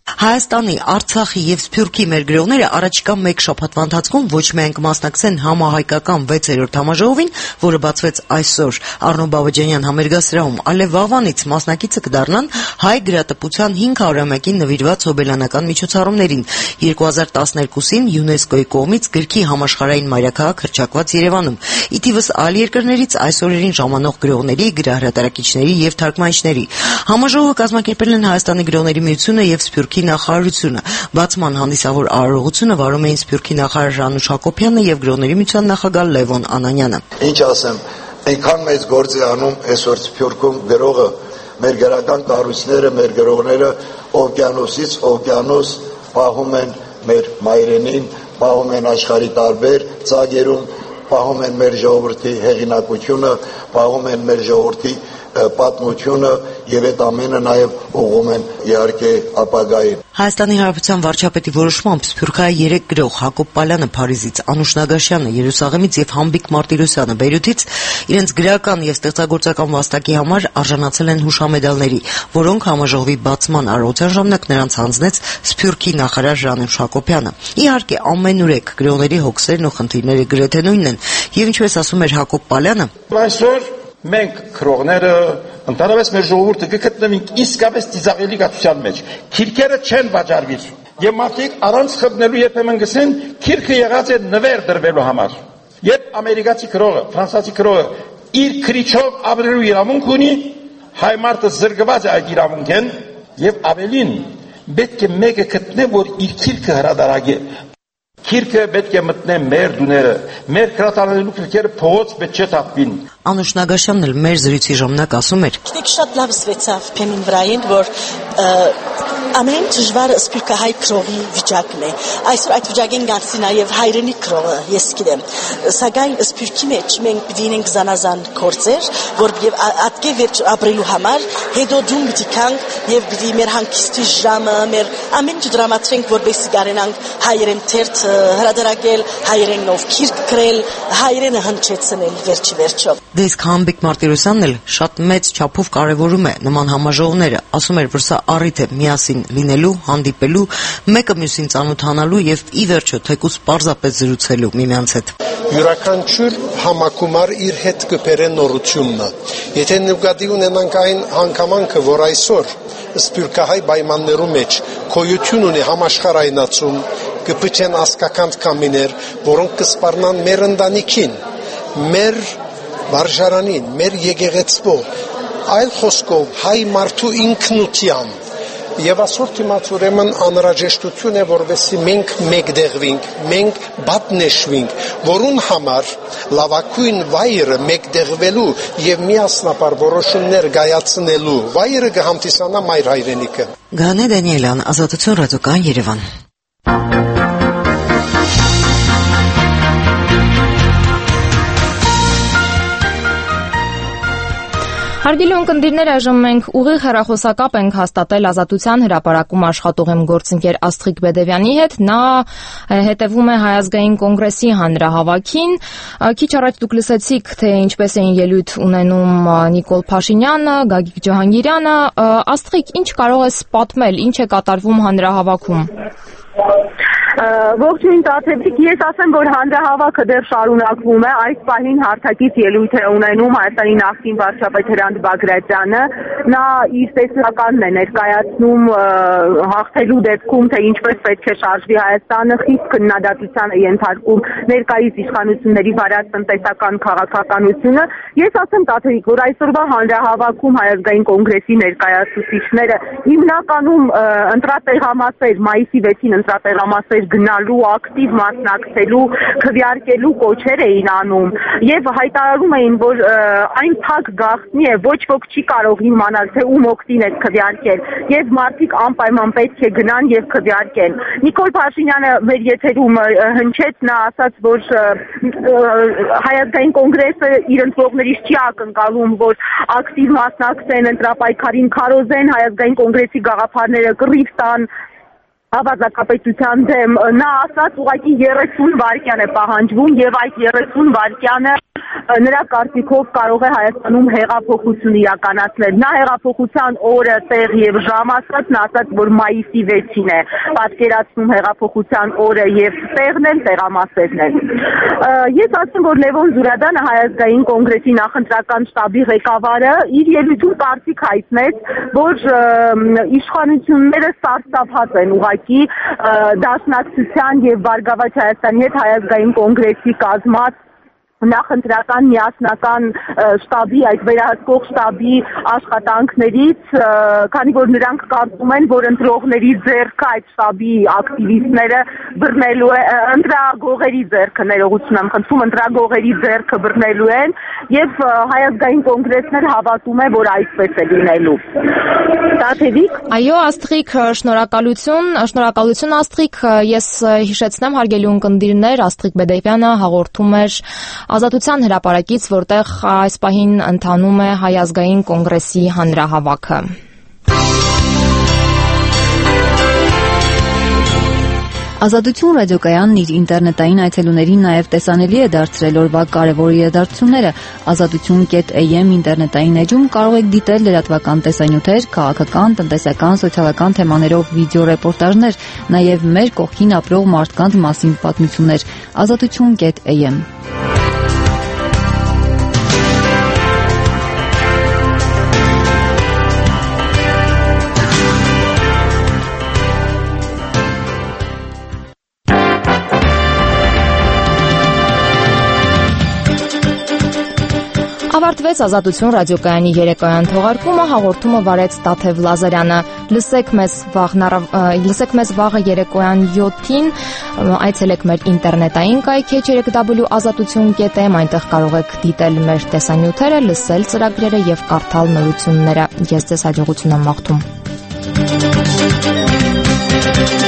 S7: Հայաստանի, Արցախի եւ Սփյուռքի մեր գրողները առաջիկա մեկ շաբաթվա ընթացքում ոչ միայն կմասնակցեն համահայկական 6-րդ համաժողովին, որը բացվեց այսօր Առնո Բաբաջանյան համերգասրահում, այլև վաղվանից մասնակիցը կդառնան հայ գրատպության 500-ամյակին նվիրված հոբելյանական միջոցառումներին 2012-ին ՅՈՒՆԵՍԿՕ-ի կողմից գրքի համաշխարհային մայրաքաղաք հռչակված Երևանում։ Ի թիվս այլ երկրներից այս օրերին ժամանող գրողների, գրահրատարակիչների եւ թարգմանիչների։ Համաժողովը կազմակերպել են Հայաստանի գրողների միությունը եւ Սփյուռքի նախարարությունը։ Բացման հանդիսավոր արարողությունը վարում էին Սփյուռքի նախարար Ժանուշ Հակոբյանը եւ գրողների միության նախագահ Լևոն Անանյանը։
S10: Ինչ ասեմ, այնքան մեծ գործ է անում այսօր Սփյուռքում գրողը, մեր գրական կառույցները, մեր գրողները օվկիանոսից օվկիանոս պահում են մեր մայրենին, պահում են աշխարհի տարբեր ծագերում, պահում են մեր ժողովրդի հեղինակությունը, պահում են մեր ժողովրդի պատմությունը եւ այդ ամենը նաեւ ուղղում են իհարկե ապագային։
S7: Հայաստանի Հանրապետության վարչապետի որոշմամբ Սփյուռքահայ 3 գրող Հակոբ Պալյանը Փարիզից, Անուշ Նագաշյանը Երուսաղեմից եւ Համբիկ Մարտիրոսյանը Բեյրութից իրենց գրական եւ ստեղծագործական վաստակի համար արժանացել են հուշամեդալների, որոնք համաժողովի բացման արարողության ժամանակ նրանց հանձնեց Սփյուռքի նախարար Ժանուշ Հակոբյանը։ Իհարկե ամենուրեք գրողների հոգսերն ու խնդիրները գրեթե նույնն են եւ ինչպես ասում էր Հակոբ Պալյանը,
S15: այսօր մենք քրողները ընդհանրապես մեր ժողովուրդը կգտնվենք իսկապես ծիծաղելի կացության մեջ։ Քիրքերը չեն վաճառվիր եւ մարդիկ առանց խփնելու երբեմն գսեն քիրքը եղած է նվեր դրվելու համար։ Երբ ամերիկացի քրողը, ֆրանսիացի քրողը իր քրիչով ապրելու իրավունք ունի, հայ մարդը զրկված է այդ իրավունքեն եւ ավելին պետք է մեկը գտնե, որ իր քիրքը հրադարագի։ Քիրքը պետք է մտնե մեր դուները, մեր կրատարանելու քիրքերը փողոց պետք չէ թափվին։
S7: Անուշ Նագաշյանն էլ մեր զրույցի ժամանակ ասում էր.
S12: Գիտեք, շատ լավ զվեցավ փեմին վրայեն, որ ամեն դժվարը սփյուռքահայ քրողի վիճակն է։ Այսօր այդ վիճակին գալսի նաև հայրենի քրողը, ես գիտեմ։ Սակայն սփյուռքի մեջ մենք պիտի ունենք զանազան գործեր, որ եւ ատկե վերջ ապրելու համար հետո դու պիտի կանք եւ պիտի մեր հանգիստի ժամը, մեր ամեն ինչ դրամատրենք, որպեսզի կարենանք հայերեն թերթ հրադարակել, հայերենով քիրք գրել, հայերենը հնչեցնել վերջը։
S7: Դեսկ Համբիկ Մարտիրոսյանն էլ շատ մեծ չափով կարևորում է նման համաժողովները, ասում էր, որ սա առիթ է միասին լինելու, հանդիպելու, մեկը մյուսին ծանոթանալու եւ ի վերջո թեկուզ պարզապես զրուցելու միմյանց հետ։
S13: Յուրաքանչյուր համակումար իր հետ կբերե նորությունն։ Եթե նկատի ունենանք այն հանգամանքը, որ այսօր սփյուռքահայ պայմաններու մեջ գոյություն ունի համաշխարհայնացում, կփչեն ասկական կամիներ, որոնք կսպառնան մեր ընտանիքին, մեր վարժարանին, մեր եկեղեցու, այլ խոսքով հայ մարդու ինքնության եւ այսօր դիմաց ուրեմն անհրաժեշտություն է, որովհետեւ մենք մեկդեղվենք, մենք բատնեշվենք, որուն համար լավակույն վայրը մեկդեղվելու եւ միասնապար որոշումներ կայացնելու վայրը կհամտիսանա մայր հայրենիքը։
S7: Գանե Դանիելյան, Ազատություն ռադիոկայան Երևան։
S1: Հարգելի ունկնդիրներ, այժմ մենք ուղիղ հեռախոսակապ ենք հաստատել Ազատության հրապարակում աշխատող գործընկեր Աստղիկ Բեդևյանի հետ։ Նա հետևում է Հայ ազգային կոնգրեսի հանրահավաքին։ Քիչ առաջ դուք լսեցիք, թե ինչպես էին ելույթ ունենում Նիկոլ Փաշինյանը, Գագիկ Ջահանգիրյանը։ Աստղիկ, ինչ կարող ես պատմել, ինչ է կատարվում հանրահավաքում։
S25: Ողջույն Տաթևիկ, ես ասեմ, որ հանրահավաքը դեռ շարունակվում է, այս պահին հարթակից ելույթ է ունենում Հայաստանի նախկին վարչապետ Հրանտ Բագրատյանը, նա իր տեսլականն է ներկայացնում հաղթելու դեպքում, թե ինչպես պետք է շարժվի Հայաստանը, խիստ քննադատության է ենթարկում ներկայիս իշխանությունների վարած տնտեսական քաղաքականությունը։ Ես ասեմ Տաթևիկ, որ այսօրվա հանրահավաքում Հայ ազգային կոնգրեսի ներկայացուցիչները հիմնականում ընտրատեղամասեր, մայիսի 6-ին ընտրատեղամասեր գնալու, ակտիվ մասնակցելու, քվեարկելու կոչեր էին անում եւ հայտարարում էին, որ այն փակ գաղտնի է, ոչ ոք չի կարող իմանալ, թե ում օգտին է քվեարկել եւ մարդիկ անպայման պետք է գնան եւ քվեարկեն։ Նիկոլ Փաշինյանը մեր եթերում հնչեց, նա ասաց, որ Հայ ազգային կոնգրեսը իր ընտրողներից չի ակնկալում, որ ակտիվ մասնակցեն ընտրապայքարին, քարոզեն Հայ ազգային կոնգրեսի գաղափարները, կռիվ տան ավազակապետության դեմ։ Նա ասաց, ուղղակի 30 վայրկյան է պահանջվում եւ այդ 30 վայրկյանը նրա կարծիքով կարող է Հայաստանում հեղափոխություն իրականացնել։ Նա հեղափոխության օրը, տեղ եւ ժամ ասաց, նա ասաց, որ մայիսի 6-ին է պատկերացնում հեղափոխության օրը եւ տեղն էլ տեղամասերն են։ Ես ասեմ, որ Լևոն Զուրաբյանը Հայ ազգային կոնգրեսի նախընտրական շտաբի ղեկավարը իր ելույթում կարծիք հայտնեց, որ իշխանությունները սարսափած են ուղղակի Դաշնակցության եւ Բարգավաճ Հայաստանի հետ Հայ ազգային կոնգրեսի կազմած նախընտրական միասնական շտաբի, այդ վերահսկող շտաբի աշխատանքներից, քանի որ նրանք կարծում են, որ ընտրողների ձեռքը այդ շտաբի ակտիվիստները բռնելու է, ընտրագողերի ձեռքը, ներողություն եմ խնդրում, ընտրագողերի ձեռքը բռնելու են եւ Հայ ազգային կոնգրեսն էլ հավատում է, որ այսպես է լինելու։ Տաթևիկ։
S1: Այո, Աստղիկ, շնորհակալություն Աստղիկ, ես հիշեցնեմ հարգելի ունկնդիրներ, Աստղիկ Բեդեյանը հաղորդում էր Ազատության հրապարակից, որտեղ այս պահին ընթանում է Հայ ազգային կոնգրեսի հանրահավաքը։
S11: Ազատություն ռադիոկայանն իր ինտերնետային այցելուներին նաև տեսանելի է դարձրել օրվա կարևոր իրադարձությունները։ Ազատություն.am ինտերնետային էջում կարող եք դիտել լրատվական տեսանյութեր, քաղաքական, տնտեսական, սոցիալական թեմաներով վիդեոռեպորտաժներ, նաև մեր կողքին ապրող մարդկանց մասին պատմություններ։ Ազատություն.am
S1: Ավարտվեց Ազատություն ռադիոկայանի երեկոյան թողարկումը, հաղորդումը վարեց Տաթև Լազարյանը։ Լսեք մեզ վաղը երեկոյան 7-ին, այցելեք մեր ինտերնետային կայքեջ www.azatutun.am, այնտեղ կարող եք դիտել մեր տեսանյութերը, լսել ծրագրերը եւ կարդալ նորությունները։ Ես ձեզ հաջողություն եմ մաղթում։